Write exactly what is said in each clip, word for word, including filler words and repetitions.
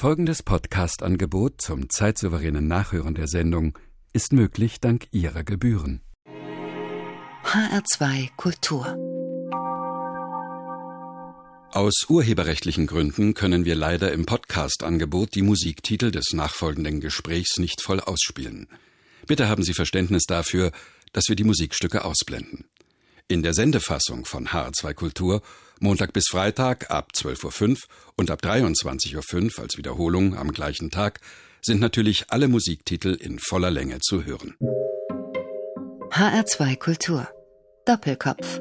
Folgendes Podcast-Angebot zum zeitsouveränen Nachhören der Sendung ist möglich dank Ihrer Gebühren. H R zwei Kultur. Aus urheberrechtlichen Gründen können wir leider im Podcast-Angebot die Musiktitel des nachfolgenden Gesprächs nicht voll ausspielen. Bitte haben Sie Verständnis dafür, dass wir die Musikstücke ausblenden. In der Sendefassung von H R zwei Kultur Montag bis Freitag ab zwölf Uhr fünf und ab dreiundzwanzig Uhr fünf als Wiederholung am gleichen Tag sind natürlich alle Musiktitel in voller Länge zu hören. H R zwei Kultur. Doppelkopf.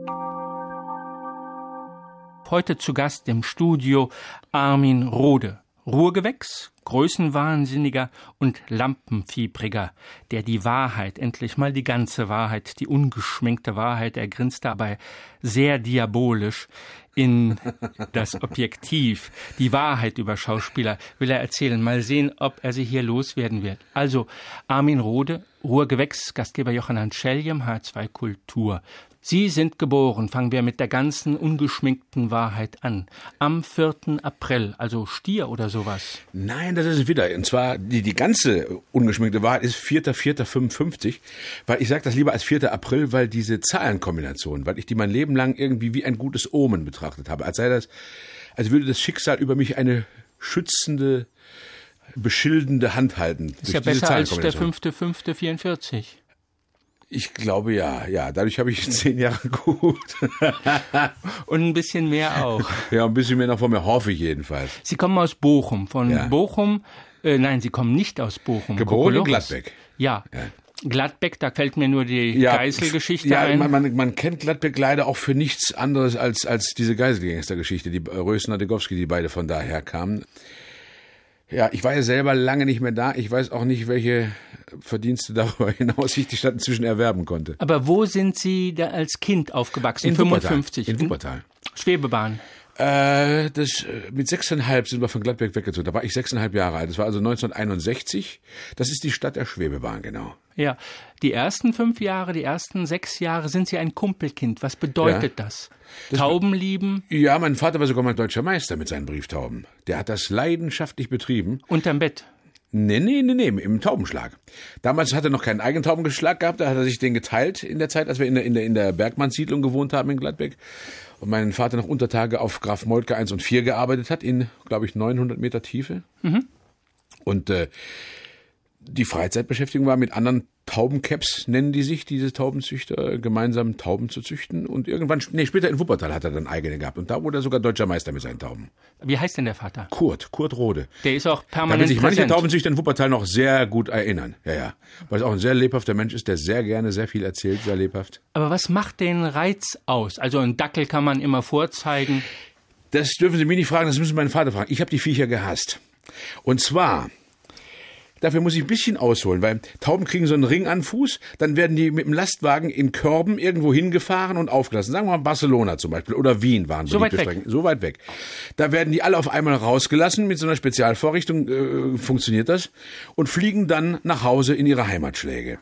Heute zu Gast im Studio Armin Rohde, Ruhrgewächs, Größenwahnsinniger und Lampenfiebriger, der die Wahrheit, endlich mal die ganze Wahrheit, die ungeschminkte Wahrheit, er grinst dabei sehr diabolisch in das Objektiv, die Wahrheit über Schauspieler will er erzählen. Mal sehen, ob er sie hier loswerden wird. Also Armin Rohde, Ruhrgewächs, Gastgeber Johann Scheljem, H R zwei Kultur. Sie sind geboren, fangen wir mit der ganzen ungeschminkten Wahrheit an. Am vierten April, also Stier oder sowas. Nein, das ist es wieder. Und zwar, die, die ganze ungeschminkte Wahrheit ist vierter vierter fünfundfünfzig. Weil ich sage das lieber als vierter April, weil diese Zahlenkombination, weil ich die mein Leben lang irgendwie wie ein gutes Omen betrachtet habe. Als sei das, als würde das Schicksal über mich eine schützende, beschildende Hand halten. Ist ja besser als der fünfter fünfter vierundvierzig. Ich glaube ja, ja. Dadurch habe ich zehn Jahre gut. Und ein bisschen mehr auch. Ja, ein bisschen mehr noch von mir, hoffe ich jedenfalls. Sie kommen aus Bochum. Von ja. Bochum, äh, nein, Sie kommen nicht aus Bochum. Geboren in Gladbeck. Ja. ja. Gladbeck, da fällt mir nur die ja, Geiselgeschichte ja, ein. Man, man, man kennt Gladbeck leider auch für nichts anderes als, als diese Geiselgangster-Geschichte, die Rösner-Degowski, die beide von daher kamen. Ja, ich war ja selber lange nicht mehr da. Ich weiß auch nicht, welche Verdienste darüber hinaus ich die Stadt inzwischen erwerben konnte. Aber wo sind Sie da als Kind aufgewachsen? In fünfundfünfzig. In Wuppertal. Schwebebahn. Äh, das, mit sechseinhalb sind wir von Gladbeck weggezogen. Da war ich sechseinhalb Jahre alt. Das war also neunzehnhunderteinundsechzig. Das ist die Stadt der Schwebebahn, genau. Ja, die ersten fünf Jahre, die ersten sechs Jahre sind Sie ein Kumpelkind. Was bedeutet ja. das? Das Tauben lieben? Ja, mein Vater war sogar mal deutscher Meister mit seinen Brieftauben. Der hat das leidenschaftlich betrieben. Unterm Bett? Nee, nee, nee, nee, im Taubenschlag. Damals hat er noch keinen eigenen Taubengeschlag gehabt, da hat er sich den geteilt in der Zeit, als wir in der, in der, in der Bergmannssiedlung gewohnt haben in Gladbeck. Und mein Vater noch Untertage auf Graf Moltke eins und vier gearbeitet hat, in, glaube ich, neunhundert Meter Tiefe. Mhm. Und äh, die Freizeitbeschäftigung war mit anderen Taubencaps, nennen die sich, diese Taubenzüchter, gemeinsam Tauben zu züchten. Und irgendwann, nee, später in Wuppertal hat er dann eigene gehabt. Und da wurde er sogar deutscher Meister mit seinen Tauben. Wie heißt denn der Vater? Kurt, Kurt Rohde. Der ist auch permanent Da wird sich manche präsent. Taubenzüchter in Wuppertal noch sehr gut erinnern. Ja, ja. Weil es auch ein sehr lebhafter Mensch ist, der sehr gerne sehr viel erzählt, sehr lebhaft. Aber was macht den Reiz aus? Also einen Dackel kann man immer vorzeigen. Das dürfen Sie mich nicht fragen, das müssen Sie meinen Vater fragen. Ich habe die Viecher gehasst. Und zwar... Dafür muss ich ein bisschen ausholen, weil Tauben kriegen so einen Ring an Fuß, dann werden die mit dem Lastwagen in Körben irgendwo hingefahren und aufgelassen. Sagen wir mal Barcelona zum Beispiel oder Wien waren so weit weg. Strecken. So weit weg. Da werden die alle auf einmal rausgelassen, mit so einer Spezialvorrichtung äh, funktioniert das, und fliegen dann nach Hause in ihre Heimatschläge.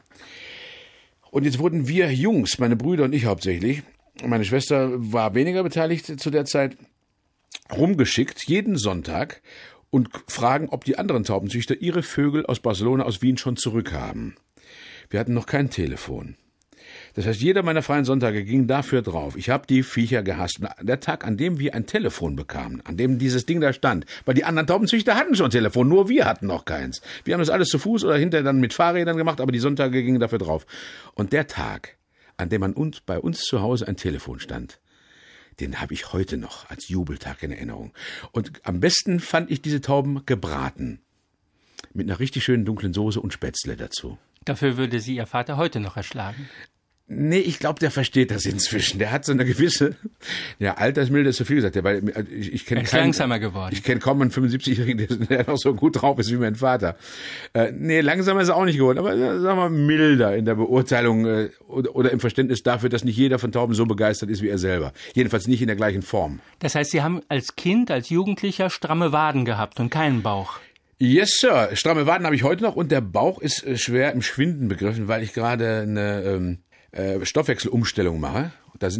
Und jetzt wurden wir Jungs, meine Brüder und ich hauptsächlich, meine Schwester war weniger beteiligt zu der Zeit, rumgeschickt, jeden Sonntag, und fragen, ob die anderen Taubenzüchter ihre Vögel aus Barcelona, aus Wien schon zurückhaben. Wir hatten noch kein Telefon. Das heißt, jeder meiner freien Sonntage ging dafür drauf. Ich habe die Viecher gehasst. Und der Tag, an dem wir ein Telefon bekamen, an dem dieses Ding da stand, weil die anderen Taubenzüchter hatten schon ein Telefon, nur wir hatten noch keins. Wir haben das alles zu Fuß oder hinterher dann mit Fahrrädern gemacht, aber die Sonntage gingen dafür drauf. Und der Tag, an dem an uns, bei uns zu Hause ein Telefon stand, den habe ich heute noch als Jubeltag in Erinnerung. Und am besten fand ich diese Tauben gebraten. Mit einer richtig schönen dunklen Soße und Spätzle dazu. Dafür würde Sie Ihr Vater heute noch erschlagen. Nee, ich glaube, der versteht das inzwischen. Der hat so eine gewisse, ja, Altersmilde ist zu viel gesagt. Der, weil ich, ich kenne er ist keinen, langsamer geworden. Ich kenne kaum einen fünfundsiebzigjährigen, der noch so gut drauf ist wie mein Vater. Äh, nee, langsamer ist er auch nicht geworden, aber äh, sagen wir milder in der Beurteilung äh, oder, oder im Verständnis dafür, dass nicht jeder von Tauben so begeistert ist wie er selber. Jedenfalls nicht in der gleichen Form. Das heißt, Sie haben als Kind, als Jugendlicher stramme Waden gehabt und keinen Bauch. Yes, Sir. Stramme Waden habe ich heute noch und der Bauch ist äh, schwer im Schwinden begriffen, weil ich gerade eine... Ähm, Stoffwechselumstellung mache. Da sind in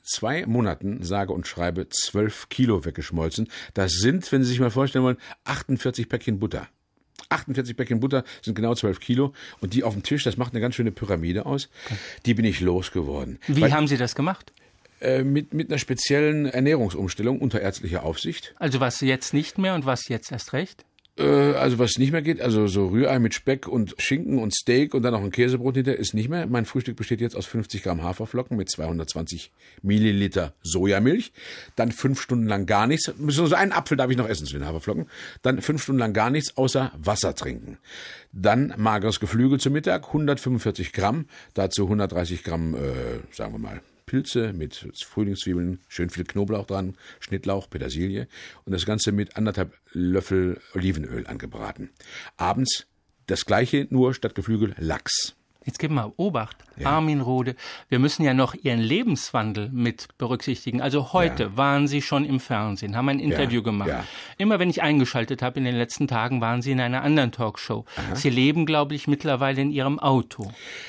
zwei Monaten, sage und schreibe, zwölf Kilo weggeschmolzen. Das sind, wenn Sie sich mal vorstellen wollen, achtundvierzig Päckchen Butter. achtundvierzig Päckchen Butter sind genau zwölf Kilo. Und die auf dem Tisch, das macht eine ganz schöne Pyramide aus. Die bin ich losgeworden. Wie Weil, haben Sie das gemacht? Äh, mit, mit einer speziellen Ernährungsumstellung unter ärztlicher Aufsicht. Also was jetzt nicht mehr und was jetzt erst recht? Also was nicht mehr geht, also so Rührei mit Speck und Schinken und Steak und dann noch ein Käsebrot hinterher, ist nicht mehr. Mein Frühstück besteht jetzt aus fünfzig Gramm Haferflocken mit zweihundertzwanzig Milliliter Sojamilch. Dann fünf Stunden lang gar nichts. So einen Apfel darf ich noch essen zu den Haferflocken. Dann fünf Stunden lang gar nichts außer Wasser trinken. Dann mageres Geflügel zu Mittag, hundertfünfundvierzig Gramm. Dazu hundertdreißig Gramm, äh, sagen wir mal, Pilze mit Frühlingszwiebeln, schön viel Knoblauch dran, Schnittlauch, Petersilie und das Ganze mit anderthalb Löffel Olivenöl angebraten. Abends das Gleiche, nur statt Geflügel Lachs. Jetzt geben wir Obacht, ja. Armin Rohde, wir müssen ja noch Ihren Lebenswandel mit berücksichtigen. Also heute ja. waren Sie schon im Fernsehen, haben ein Interview ja. gemacht. Ja. Immer wenn ich eingeschaltet habe in den letzten Tagen, waren Sie in einer anderen Talkshow. Aha. Sie leben, glaube ich, mittlerweile in Ihrem Auto.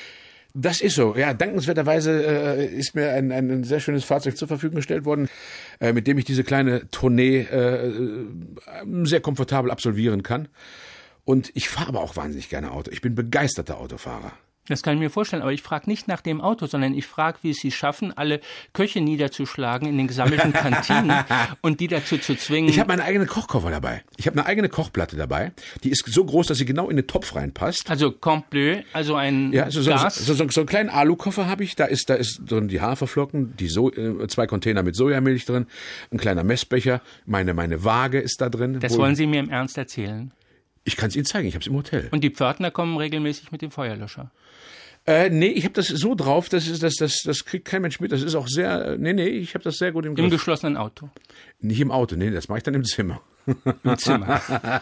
Das ist so. Ja, dankenswerterweise äh, ist mir ein, ein sehr schönes Fahrzeug zur Verfügung gestellt worden, äh, mit dem ich diese kleine Tournee äh, sehr komfortabel absolvieren kann. Und ich fahre aber auch wahnsinnig gerne Auto. Ich bin begeisterter Autofahrer. Das kann ich mir vorstellen, aber ich frage nicht nach dem Auto, sondern ich frage, wie es Sie schaffen, alle Köche niederzuschlagen in den gesammelten Kantinen und die dazu zu zwingen. Ich habe meinen eigenen Kochkoffer dabei. Ich habe eine eigene Kochplatte dabei. Die ist so groß, dass sie genau in den Topf reinpasst. Also Complot, also ein ja, so, Gas. So, so, so einen kleinen Alukoffer habe ich. Da ist, da ist drin die Haferflocken, die so, äh, zwei Container mit Sojamilch drin, ein kleiner Messbecher, meine, meine Waage ist da drin. Das wollen Sie mir im Ernst erzählen? Ich kann es Ihnen zeigen, ich habe es im Hotel. Und die Pförtner kommen regelmäßig mit dem Feuerlöscher? Äh, nee, ich habe das so drauf, das ist das das das kriegt kein Mensch mit. Das ist auch sehr nee, nee, ich habe das sehr gut im Griff. Im geschlossenen Auto. Nicht im Auto, nee, das mache ich dann im Zimmer. Im Zimmer.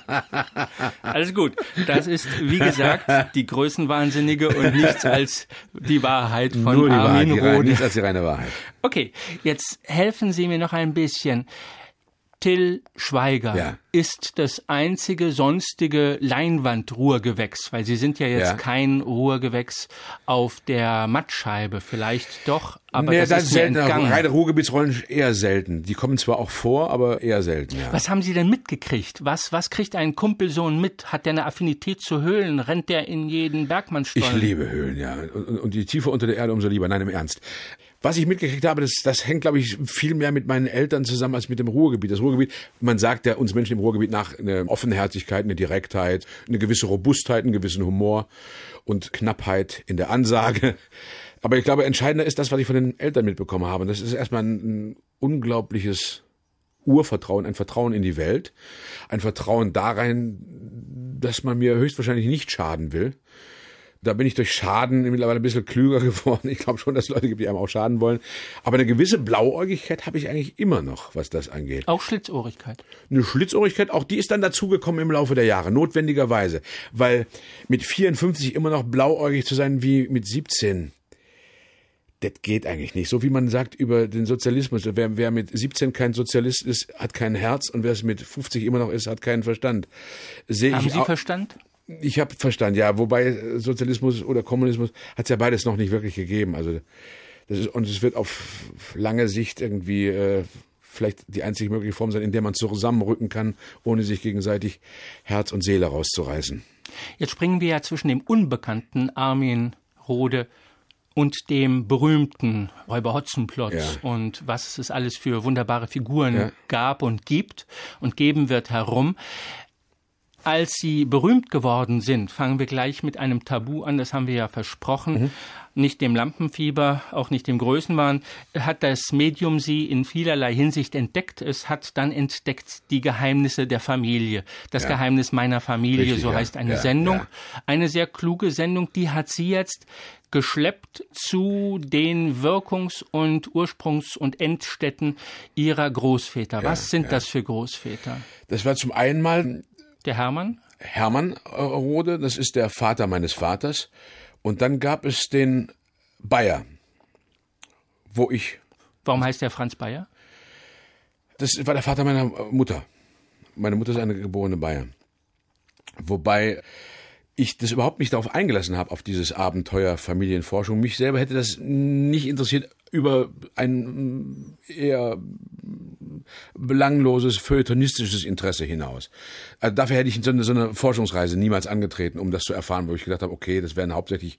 Alles gut. Das ist, wie gesagt, die Größenwahnsinnige und nichts als die Wahrheit von Nur die Armin Wahrheit, die Rohde. rein, nichts als die reine Wahrheit. Okay, jetzt helfen Sie mir noch ein bisschen. Till Schweiger ja. ist das einzige sonstige Leinwand-Ruhrgewächs, weil Sie sind ja jetzt ja. kein Ruhrgewächs auf der Mattscheibe, vielleicht doch, aber nee, das, das ist selten. Reine Ruhrgebietsrollen eher selten. Die kommen zwar auch vor, aber eher selten. Ja. Was haben Sie denn mitgekriegt? Was, was kriegt ein Kumpelsohn mit? Hat der eine Affinität zu Höhlen? Rennt der in jeden Bergmannstollen? Ich liebe Höhlen, ja. Und, und die Tiefe unter der Erde umso lieber. Nein, im Ernst. Was ich mitgekriegt habe, das, das hängt, glaube ich, viel mehr mit meinen Eltern zusammen als mit dem Ruhrgebiet. Das Ruhrgebiet, man sagt ja uns Menschen im Ruhrgebiet nach eine Offenherzigkeit, eine Direktheit, eine gewisse Robustheit, einen gewissen Humor und Knappheit in der Ansage. Aber ich glaube, entscheidender ist das, was ich von den Eltern mitbekommen habe. Und das ist erstmal ein, ein unglaubliches Urvertrauen, ein Vertrauen in die Welt, ein Vertrauen darein, dass man mir höchstwahrscheinlich nicht schaden will. Da bin ich durch Schaden mittlerweile ein bisschen klüger geworden. Ich glaube schon, dass es Leute gibt, die einem auch schaden wollen. Aber eine gewisse Blauäugigkeit habe ich eigentlich immer noch, was das angeht. Auch Schlitzohrigkeit? Eine Schlitzohrigkeit, auch die ist dann dazugekommen im Laufe der Jahre, notwendigerweise. Weil mit vierundfünfzig immer noch blauäugig zu sein wie mit siebzehn, das geht eigentlich nicht. So wie man sagt über den Sozialismus. Wer, wer mit siebzehn kein Sozialist ist, hat kein Herz. Und wer es mit fünfzig immer noch ist, hat keinen Verstand. Sehe Haben ich Sie auch, Verstand? Ich habe Verstand, ja. Wobei Sozialismus oder Kommunismus hat es ja beides noch nicht wirklich gegeben. Also das ist, und es wird auf lange Sicht irgendwie äh, vielleicht die einzig mögliche Form sein, in der man zusammenrücken kann, ohne sich gegenseitig Herz und Seele rauszureißen. Jetzt springen wir ja zwischen dem unbekannten Armin Rohde und dem berühmten Räuber Hotzenplotz ja. und was es alles für wunderbare Figuren ja. gab und gibt und geben wird herum. Als Sie berühmt geworden sind, fangen wir gleich mit einem Tabu an, das haben wir ja versprochen, mhm. nicht dem Lampenfieber, auch nicht dem Größenwahn, hat das Medium Sie in vielerlei Hinsicht entdeckt. Es hat dann entdeckt die Geheimnisse der Familie, das ja. Geheimnis meiner Familie, Richtig, so ja. heißt eine ja, Sendung. Ja. Eine sehr kluge Sendung, die hat Sie jetzt geschleppt zu den Wirkungs- und Ursprungs- und Endstätten Ihrer Großväter. Ja, Was sind ja. das für Großväter? Das war zum einen mal der Hermann? Hermann Rohde, das ist der Vater meines Vaters. Und dann gab es den Bayer, wo ich... Warum heißt der Franz Bayer? Das war der Vater meiner Mutter. Meine Mutter ist eine geborene Bayer. Wobei ich das überhaupt nicht darauf eingelassen habe, auf dieses Abenteuer Familienforschung. Mich selber hätte das nicht interessiert, über ein eher belangloses, feuilletonistisches Interesse hinaus. Also dafür hätte ich so eine, so eine Forschungsreise niemals angetreten, um das zu erfahren, wo ich gedacht habe, okay, das wären hauptsächlich,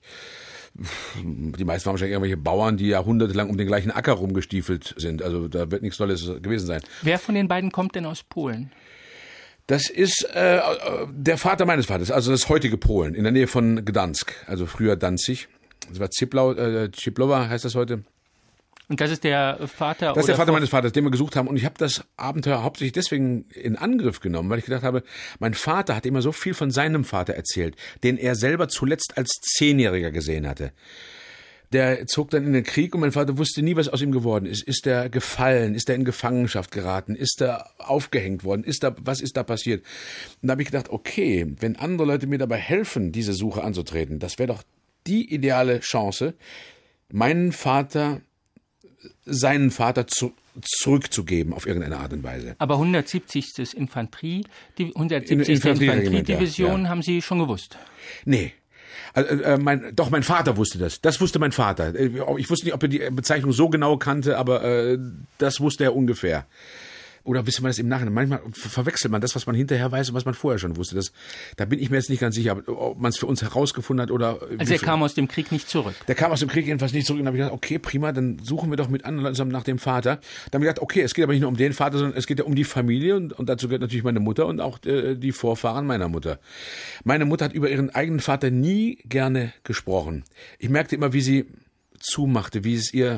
die meisten waren wahrscheinlich irgendwelche Bauern, die jahrhundertelang um den gleichen Acker rumgestiefelt sind. Also da wird nichts Tolles gewesen sein. Wer von den beiden kommt denn aus Polen? Das ist äh, der Vater meines Vaters, also das heutige Polen, in der Nähe von Gdansk, also früher Danzig. Das war Ziplau, äh, Chiplowa heißt das heute. Und das ist der Vater? Das ist der Vater meines Vaters, den wir gesucht haben. Und ich habe das Abenteuer hauptsächlich deswegen in Angriff genommen, weil ich gedacht habe, mein Vater hat immer so viel von seinem Vater erzählt, den er selber zuletzt als Zehnjähriger gesehen hatte. Der zog dann in den Krieg und mein Vater wusste nie, was aus ihm geworden ist. Ist er gefallen? Ist er in Gefangenschaft geraten? Ist er aufgehängt worden? Ist da, was ist da passiert? Und da habe ich gedacht, okay, wenn andere Leute mir dabei helfen, diese Suche anzutreten, das wäre doch die ideale Chance, meinen Vater seinen Vater zu, zurückzugeben auf irgendeine Art und Weise. Aber hundertsiebzigste Infanterie, die hundertsiebzigste Infanteriedivision ja. Haben Sie schon gewusst? Nee. Also, äh, mein, doch, mein Vater wusste das. Das wusste mein Vater. Ich wusste nicht, ob er die Bezeichnung so genau kannte, aber äh, das wusste er ungefähr. Oder wisse man das im Nachhinein? Manchmal verwechselt man das, was man hinterher weiß und was man vorher schon wusste. Das, da bin ich mir jetzt nicht ganz sicher, ob man es für uns herausgefunden hat oder... Also er kam aus dem Krieg nicht zurück? Der kam aus dem Krieg jedenfalls nicht zurück. Und dann habe ich gedacht, okay, prima, dann suchen wir doch mit anderen Leuten zusammen nach dem Vater. Dann habe ich gedacht, okay, es geht aber nicht nur um den Vater, sondern es geht ja um die Familie. Und, und dazu gehört natürlich meine Mutter und auch äh, die Vorfahren meiner Mutter. Meine Mutter hat über ihren eigenen Vater nie gerne gesprochen. Ich merkte immer, wie sie zumachte, wie es ihr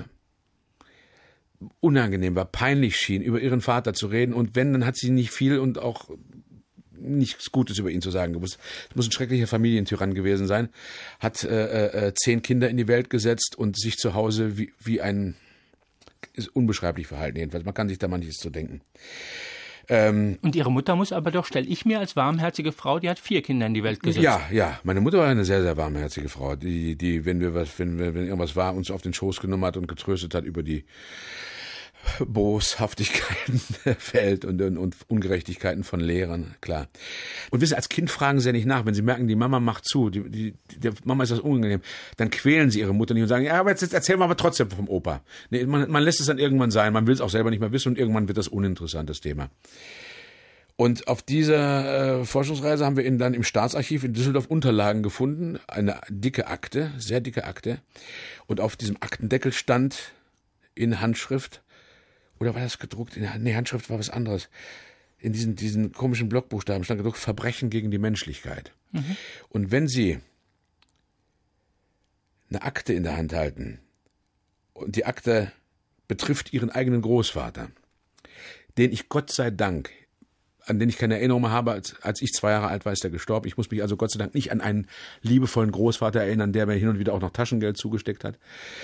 unangenehm war, peinlich schien, über ihren Vater zu reden. Und wenn, dann hat sie nicht viel und auch nichts Gutes über ihn zu sagen gewusst. Es muss ein schrecklicher Familientyrann gewesen sein. Hat äh, äh, zehn Kinder in die Welt gesetzt und sich zu Hause wie, wie ein, ist unbeschreiblich verhalten jedenfalls. Man kann sich da manches zu denken. Ähm, und Ihre Mutter muss aber doch, stelle ich mir als warmherzige Frau, die hat vier Kinder in die Welt gesetzt. Ja, ja. Meine Mutter war eine sehr, sehr warmherzige Frau, die, die, wenn wir was, wenn, wenn irgendwas war, uns auf den Schoß genommen hat und getröstet hat über die Boshaftigkeiten der Welt und, und, und Ungerechtigkeiten von Lehrern, klar. Und wissen Sie, als Kind fragen Sie ja nicht nach, wenn Sie merken, die Mama macht zu, die, die, der Mama ist das unangenehm, dann quälen Sie Ihre Mutter nicht und sagen, ja, aber jetzt, jetzt erzählen wir aber trotzdem vom Opa. Nee, man, man lässt es dann irgendwann sein, man will es auch selber nicht mehr wissen und irgendwann wird das uninteressantes Thema. Und auf dieser äh, Forschungsreise haben wir in, dann im Staatsarchiv in Düsseldorf Unterlagen gefunden, eine dicke Akte, sehr dicke Akte. Und auf diesem Aktendeckel stand in Handschrift, oder war das gedruckt? Nee, Handschrift war was anderes. In diesen, diesen komischen Blockbuchstaben stand gedruckt, Verbrechen gegen die Menschlichkeit. Mhm. Und wenn Sie eine Akte in der Hand halten und die Akte betrifft Ihren eigenen Großvater, den ich Gott sei Dank, an den ich keine Erinnerung mehr habe, als, als ich zwei Jahre alt war, ist er gestorben. Ich muss mich also Gott sei Dank nicht an einen liebevollen Großvater erinnern, der mir hin und wieder auch noch Taschengeld zugesteckt hat.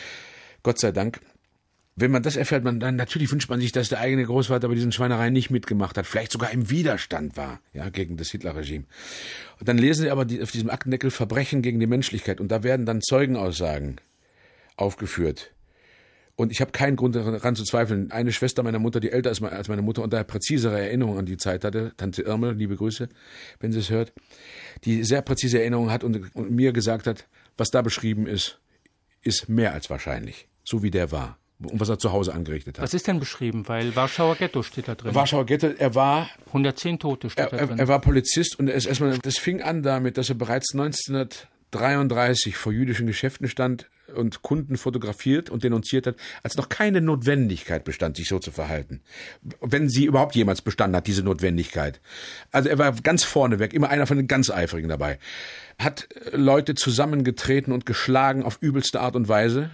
Gott sei Dank. Wenn man das erfährt, man dann natürlich wünscht man sich, dass der eigene Großvater bei diesen Schweinereien nicht mitgemacht hat, vielleicht sogar im Widerstand war, ja, gegen das Hitlerregime. Und dann lesen Sie aber die, auf diesem Aktendeckel Verbrechen gegen die Menschlichkeit und da werden dann Zeugenaussagen aufgeführt. Und ich habe keinen Grund daran zu zweifeln. Eine Schwester meiner Mutter, die älter ist als meine Mutter und daher präzisere Erinnerungen an die Zeit hatte, Tante Irmel, liebe Grüße, wenn sie es hört, die sehr präzise Erinnerungen hat und, und mir gesagt hat, was da beschrieben ist, ist mehr als wahrscheinlich, so wie der war. Und was er zu Hause angerichtet hat. Was ist denn beschrieben? Weil Warschauer Ghetto steht da drin. Warschauer Ghetto, er war... hundertzehn Tote steht er, da drin. Er war Polizist und er ist erstmal, das fing an damit, dass er bereits neunzehnhundertdreiunddreißig vor jüdischen Geschäften stand und Kunden fotografiert und denunziert hat, als noch keine Notwendigkeit bestand, sich so zu verhalten. Wenn sie überhaupt jemals bestanden hat, diese Notwendigkeit. Also er war ganz vorneweg, immer einer von den ganz Eifrigen dabei. Hat Leute zusammengetreten und geschlagen auf übelste Art und Weise,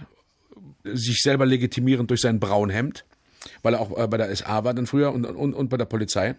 sich selber legitimierend durch sein Braunhemd, weil er auch äh, bei der S A war dann früher und, und, und bei der Polizei.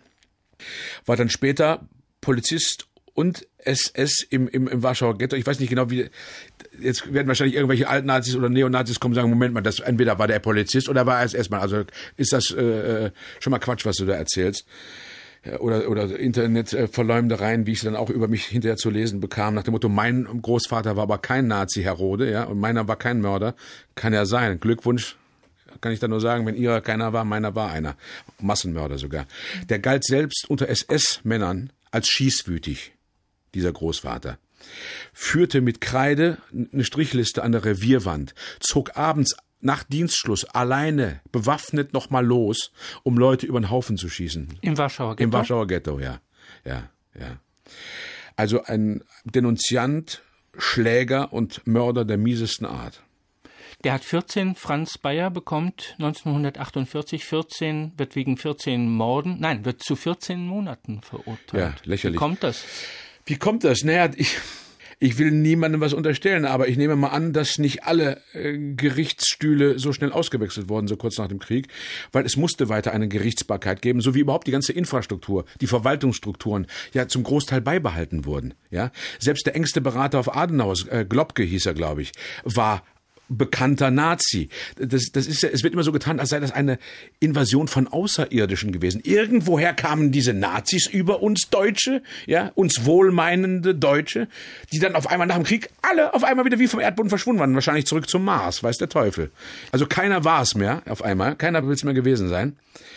War dann später Polizist und S S im, im, im Warschauer Ghetto. Ich weiß nicht genau, wie, jetzt werden wahrscheinlich irgendwelche Altnazis oder Neonazis kommen und sagen, Moment mal, das, entweder war der Polizist oder war er es erstmal. Also ist das äh, schon mal Quatsch, was du da erzählst. Oder, oder Internetverleumdereien, wie ich dann auch über mich hinterher zu lesen bekam, nach dem Motto, mein Großvater war aber kein Nazi, Herr Rode, ja, und meiner war kein Mörder. Kann ja sein. Glückwunsch, kann ich da nur sagen, wenn ihrer keiner war, meiner war einer. Massenmörder sogar. Der galt selbst unter S S-Männern als schießwütig, dieser Großvater. Führte mit Kreide eine Strichliste an der Revierwand, zog abends nach Dienstschluss alleine bewaffnet noch mal los, um Leute über den Haufen zu schießen. Im Warschauer Ghetto? Im Warschauer Ghetto, ja. Ja, ja. Also ein Denunziant, Schläger und Mörder der miesesten Art. Der hat vierzehn, Franz Bayer bekommt neunzehnhundertachtundvierzig vierzehn, wird wegen vierzehn Morden, nein, wird zu vierzehn Monaten verurteilt. Ja, lächerlich. Wie kommt das? Wie kommt das? Naja, ich... Ich will niemandem was unterstellen, aber ich nehme mal an, dass nicht alle äh, Gerichtsstühle so schnell ausgewechselt wurden, so kurz nach dem Krieg, weil es musste weiter eine Gerichtsbarkeit geben, so wie überhaupt die ganze Infrastruktur, die Verwaltungsstrukturen ja zum Großteil beibehalten wurden. Ja, selbst der engste Berater auf Adenauers, äh, Globke hieß er, glaube ich, war bekannter Nazi. Das, das ist ja, es wird immer so getan, als sei das eine Invasion von Außerirdischen gewesen. Irgendwoher kamen diese Nazis über uns Deutsche, ja, uns wohlmeinende Deutsche, die dann auf einmal nach dem Krieg alle auf einmal wieder wie vom Erdboden verschwunden waren, wahrscheinlich zurück zum Mars, weiß der Teufel. Also keiner war es mehr auf einmal, keiner will es mehr gewesen sein.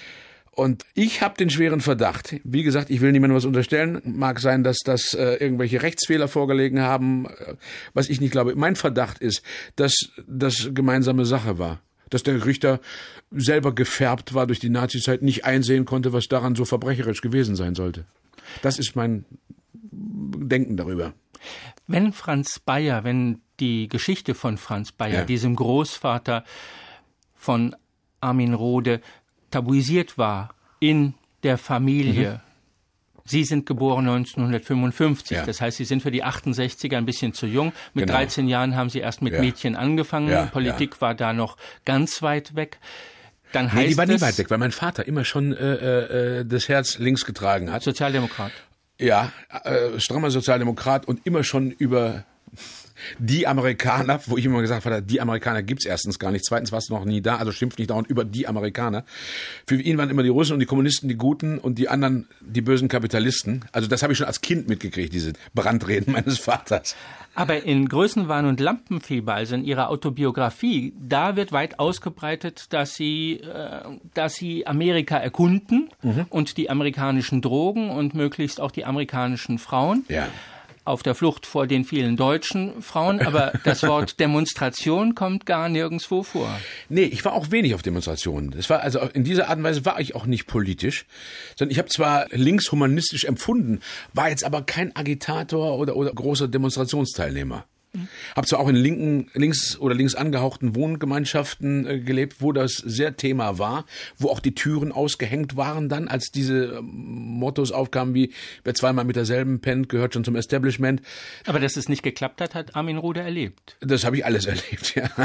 Und ich habe den schweren Verdacht, wie gesagt, ich will niemandem was unterstellen, mag sein, dass das äh, irgendwelche Rechtsfehler vorgelegen haben, äh, was ich nicht glaube. Mein Verdacht ist, dass das gemeinsame Sache war, dass der Richter selber gefärbt war durch die Nazizeit, nicht einsehen konnte, was daran so verbrecherisch gewesen sein sollte. Das ist mein Denken darüber. Wenn Franz Bayer, wenn die Geschichte von Franz Bayer, Ja. diesem Großvater von Armin Rohde, tabuisiert war in der Familie. Mhm. Sie sind geboren neunzehnhundertfünfundfünfzig, Ja. das heißt, Sie sind für die achtundsechziger ein bisschen zu jung. Mit Genau. dreizehn Jahren haben Sie erst mit Ja. Mädchen angefangen. Ja, Politik ja. war da noch ganz weit weg. Dann Nee, heißt die war nie es, weit weg, weil mein Vater immer schon äh, äh, das Herz links getragen hat. Sozialdemokrat. Ja, äh, strammer Sozialdemokrat und immer schon über die Amerikaner, wo ich immer gesagt habe, die Amerikaner gibt's erstens gar nicht, zweitens warst du noch nie da, also schimpft nicht dauernd über die Amerikaner. Für ihn waren immer die Russen und die Kommunisten die Guten und die anderen die bösen Kapitalisten. Also das habe ich schon als Kind mitgekriegt, diese Brandreden meines Vaters. Aber in Größenwahn und Lampenfieber, also in Ihrer Autobiografie, da wird weit ausgebreitet, dass Sie, äh, dass Sie Amerika erkunden mhm. und die amerikanischen Drogen und möglichst auch die amerikanischen Frauen. Ja. Auf der Flucht vor den vielen deutschen Frauen, aber das Wort Demonstration kommt gar nirgendwo vor. Nee, ich war auch wenig auf Demonstrationen. Das war also in dieser Art und Weise war ich auch nicht politisch, sondern ich habe zwar linkshumanistisch empfunden, war jetzt aber kein Agitator oder oder großer Demonstrationsteilnehmer. Mhm. Habe zwar auch in linken, links oder links angehauchten Wohngemeinschaften äh, gelebt, wo das sehr Thema war, wo auch die Türen ausgehängt waren dann, als diese ähm, Mottos aufkamen wie, wer zweimal mit derselben pennt, gehört schon zum Establishment. Aber dass es nicht geklappt hat, hat Armin Rohde erlebt. Das habe ich alles erlebt, ja.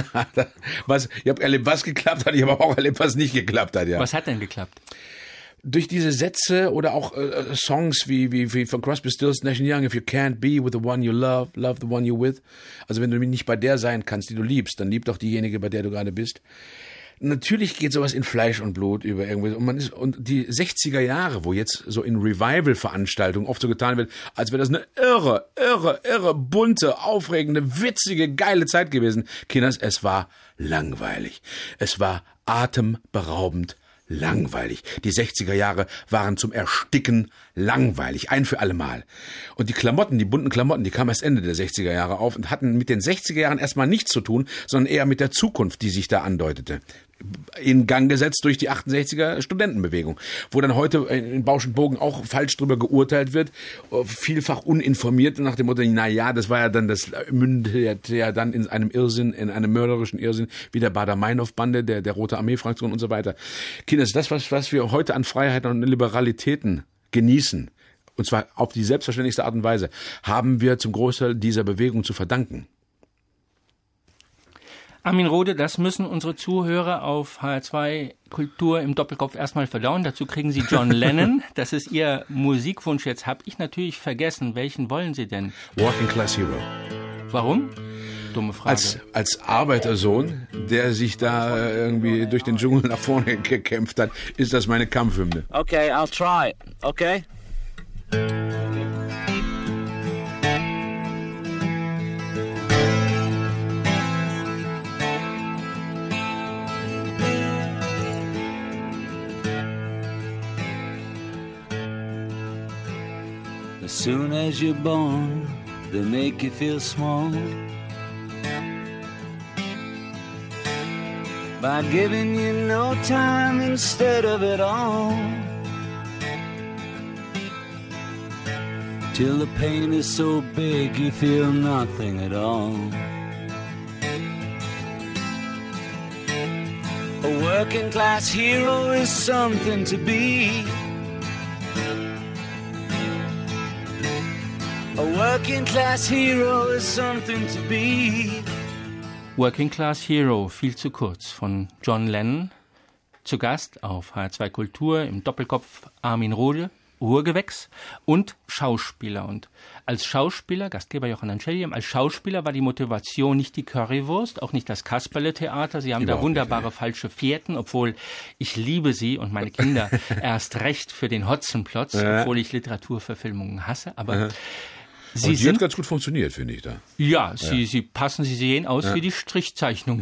Was, ich habe erlebt, was geklappt hat, ich habe auch erlebt, was nicht geklappt hat, ja. Was hat denn geklappt? Durch diese Sätze oder auch äh, Songs wie, wie, wie von Crosby, Stills, Nash and Young, if you can't be with the one you love, love the one you're with. Also wenn du nicht bei der sein kannst, die du liebst, dann lieb doch diejenige, bei der du gerade bist. Natürlich geht sowas in Fleisch und Blut über irgendwie. Und man ist, und die sechziger Jahre, wo jetzt so in Revival-Veranstaltungen oft so getan wird, als wäre das eine irre, irre, irre, bunte, aufregende, witzige, geile Zeit gewesen. Kinders, es war langweilig. Es war atemberaubend langweilig. Die sechziger Jahre waren zum Ersticken langweilig, ein für alle Mal. Und die Klamotten, die bunten Klamotten, die kamen erst Ende der sechziger Jahre auf und hatten mit den sechziger Jahren erstmal nichts zu tun, sondern eher mit der Zukunft, die sich da andeutete. In Gang gesetzt durch die achtundsechziger Studentenbewegung, wo dann heute in Bausch und Bogen auch falsch drüber geurteilt wird, vielfach uninformiert nach dem Motto, na ja, das war ja dann, das mündete ja dann in einem Irrsinn, in einem mörderischen Irrsinn, wie der Baader-Meinhof-Bande, der, der Rote Armee-Fraktion und so weiter. Kinders, das, was, was wir heute an Freiheiten und Liberalitäten genießen, und zwar auf die selbstverständlichste Art und Weise, haben wir zum Großteil dieser Bewegung zu verdanken. Armin Rohde, das müssen unsere Zuhörer auf H R zwei Kultur im Doppelkopf erstmal verdauen. Dazu kriegen Sie John Lennon. Das ist Ihr Musikwunsch. Jetzt habe ich natürlich vergessen. Welchen wollen Sie denn? Working Class Hero. Warum? Dumme Frage. Als, als Arbeitersohn, der sich da irgendwie durch den Dschungel nach vorne gekämpft hat, ist das meine Kampfhymne. Okay, I'll try. Okay? As soon as you're born, they make you feel small. by giving you no time instead of it all. Till the pain is so big you feel nothing at all. A working class hero is something to be. A working class hero is something to be. Working Class Hero, viel zu kurz, von John Lennon. Zu Gast auf H R zwei Kultur im Doppelkopf Armin Rohde, Urgewächs und Schauspieler. Und als Schauspieler, Gastgeber Jochen Anschellium, als Schauspieler war die Motivation nicht die Currywurst, auch nicht das Kasperle-Theater. Sie haben Überhaupt da wunderbare nicht, falsche Fährten, obwohl ich liebe sie und meine Kinder erst recht für den Hotzenplotz, ja. Obwohl ich Literaturverfilmungen hasse. Aber ja. Sie, sie sind, hat ganz gut funktioniert, finde ich da. Ja, sie, ja. sie passen, sie sehen aus ja. wie die Strichzeichnung.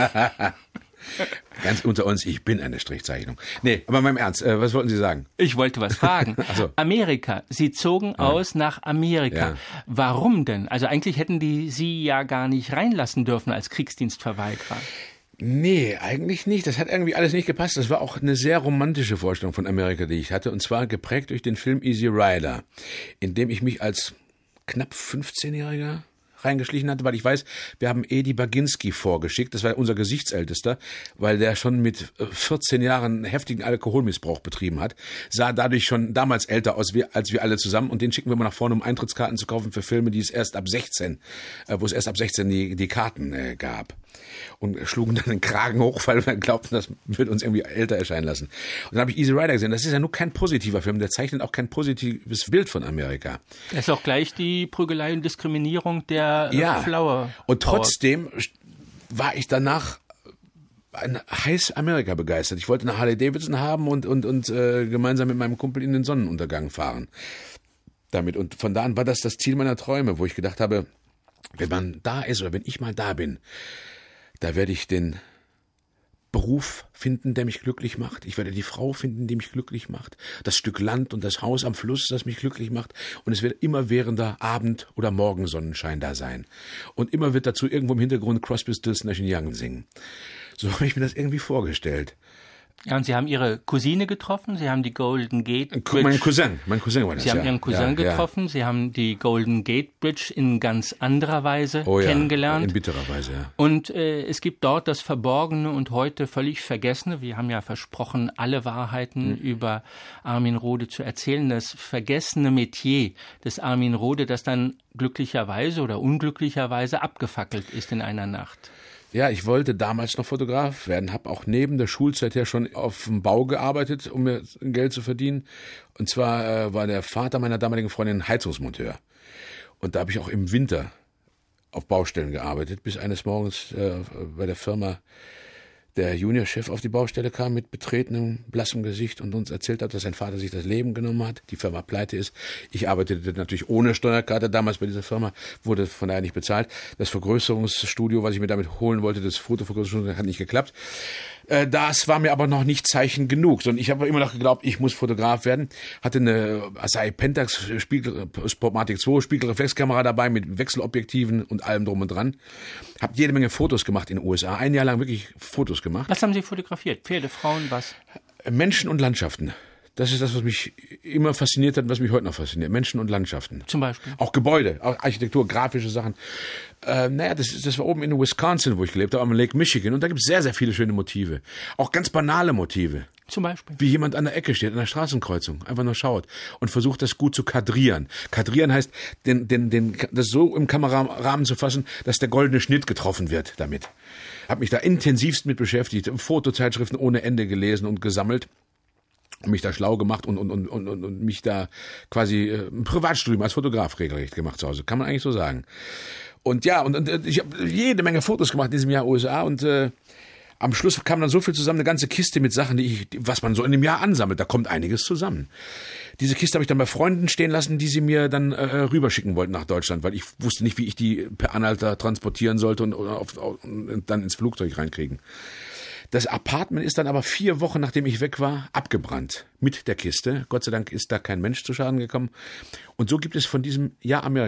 Ganz unter uns, ich bin eine Strichzeichnung. Nee, aber mal im Ernst, äh, was wollten Sie sagen? Ich wollte was fragen. So. Amerika, Sie zogen ja. aus nach Amerika. Ja. Warum denn? Also eigentlich hätten die Sie ja gar nicht reinlassen dürfen als Kriegsdienstverweigerer. Nee, eigentlich nicht. Das hat irgendwie alles nicht gepasst. Das war auch eine sehr romantische Vorstellung von Amerika, die ich hatte. Und zwar geprägt durch den Film Easy Rider, in dem ich mich als knapp fünfzehnjähriger reingeschlichen hatte, weil ich weiß, wir haben Edi Baginski vorgeschickt, das war unser Gesichtsältester, weil der schon mit vierzehn Jahren heftigen Alkoholmissbrauch betrieben hat, sah dadurch schon damals älter aus als wir alle zusammen und den schicken wir mal nach vorne, um Eintrittskarten zu kaufen für Filme, die es erst ab sechzehn, wo es erst ab sechzehn die, die Karten äh, gab. Und schlugen dann den Kragen hoch, weil wir glaubten, das würde uns irgendwie älter erscheinen lassen. Und dann habe ich Easy Rider gesehen. Das ist ja nur kein positiver Film, der zeichnet auch kein positives Bild von Amerika. Das ist auch gleich die Prügelei und Diskriminierung der äh, ja. Flower. Und trotzdem war ich danach ein heiß Amerika begeistert. Ich wollte eine Harley Davidson haben und, und, und äh, gemeinsam mit meinem Kumpel in den Sonnenuntergang fahren. Damit. Und von da an war das das Ziel meiner Träume, wo ich gedacht habe, wenn man da ist oder wenn ich mal da bin, da werde ich den Beruf finden, der mich glücklich macht. Ich werde die Frau finden, die mich glücklich macht. Das Stück Land und das Haus am Fluss, das mich glücklich macht. Und es wird immerwährender Abend- oder Morgensonnenschein da sein. Und immer wird dazu irgendwo im Hintergrund Crosby, Stills, Nash and Young singen. So habe ich mir das irgendwie vorgestellt. Ja, und Sie haben Ihre Cousine getroffen, Sie haben die Golden Gate Bridge. Mein Cousin, mein Cousin war das, Sie haben ja. Ihren Cousin ja, getroffen, ja. Sie haben die Golden Gate Bridge in ganz anderer Weise oh, ja. kennengelernt. In bitterer Weise, ja. Und äh, es gibt dort das Verborgene und heute völlig Vergessene. Wir haben ja versprochen, alle Wahrheiten mhm. über Armin Rohde zu erzählen. Das vergessene Metier des Armin Rohde, das dann glücklicherweise oder unglücklicherweise abgefackelt ist in einer Nacht. Ja, ich wollte damals noch Fotograf werden, habe auch neben der Schulzeit her schon auf dem Bau gearbeitet, um mir Geld zu verdienen. Und zwar äh, war der Vater meiner damaligen Freundin Heizungsmonteur. Und da habe ich auch im Winter auf Baustellen gearbeitet, bis eines Morgens äh, bei der Firma der Juniorchef auf die Baustelle kam mit betretenem, blassem Gesicht und uns erzählt hat, dass sein Vater sich das Leben genommen hat, die Firma pleite ist. Ich arbeitete natürlich ohne Steuerkarte damals bei dieser Firma, wurde von daher nicht bezahlt. Das Vergrößerungsstudio, was ich mir damit holen wollte, das Fotovergrößerungsstudio, hat nicht geklappt. Das war mir aber noch nicht Zeichen genug, sondern ich habe immer noch geglaubt, ich muss Fotograf werden. Hatte eine Asahi Pentax Spiegel, Sportmatic zwei Spiegelreflexkamera dabei mit Wechselobjektiven und allem drum und dran. Habe jede Menge Fotos gemacht in den U S A, ein Jahr lang wirklich Fotos gemacht. Was haben Sie fotografiert? Pferde, Frauen, was? Menschen und Landschaften. Das ist das, was mich immer fasziniert hat und was mich heute noch fasziniert. Menschen und Landschaften. Zum Beispiel? Auch Gebäude, auch Architektur, grafische Sachen. Äh, naja, das, das war oben in Wisconsin, wo ich gelebt habe, am Lake Michigan. Und da gibt es sehr, sehr viele schöne Motive. Auch ganz banale Motive. Zum Beispiel? Wie jemand an der Ecke steht, an der Straßenkreuzung, einfach nur schaut und versucht, das gut zu kadrieren. Kadrieren heißt, den, den, den, das so im Kamerarahmen zu fassen, dass der goldene Schnitt getroffen wird damit. Habe mich da intensivst mit beschäftigt, Fotozeitschriften ohne Ende gelesen und gesammelt. Mich da schlau gemacht und, und, und, und, und mich da quasi äh, ein Privatstudium als Fotograf regelrecht gemacht zu Hause. Kann man eigentlich so sagen. Und ja, und, und ich habe jede Menge Fotos gemacht in diesem Jahr U S A und äh, am Schluss kam dann so viel zusammen, eine ganze Kiste mit Sachen, die ich, was man so in einem Jahr ansammelt. Da kommt einiges zusammen. Diese Kiste habe ich dann bei Freunden stehen lassen, die sie mir dann äh, rüberschicken wollten nach Deutschland, weil ich wusste nicht, wie ich die per Anhalter transportieren sollte und, und, auf, und dann ins Flugzeug reinkriegen. Das Apartment ist dann aber vier Wochen, nachdem ich weg war, abgebrannt. Mit der Kiste. Gott sei Dank ist da kein Mensch zu Schaden gekommen. Und so gibt es von diesem Jahr Amerika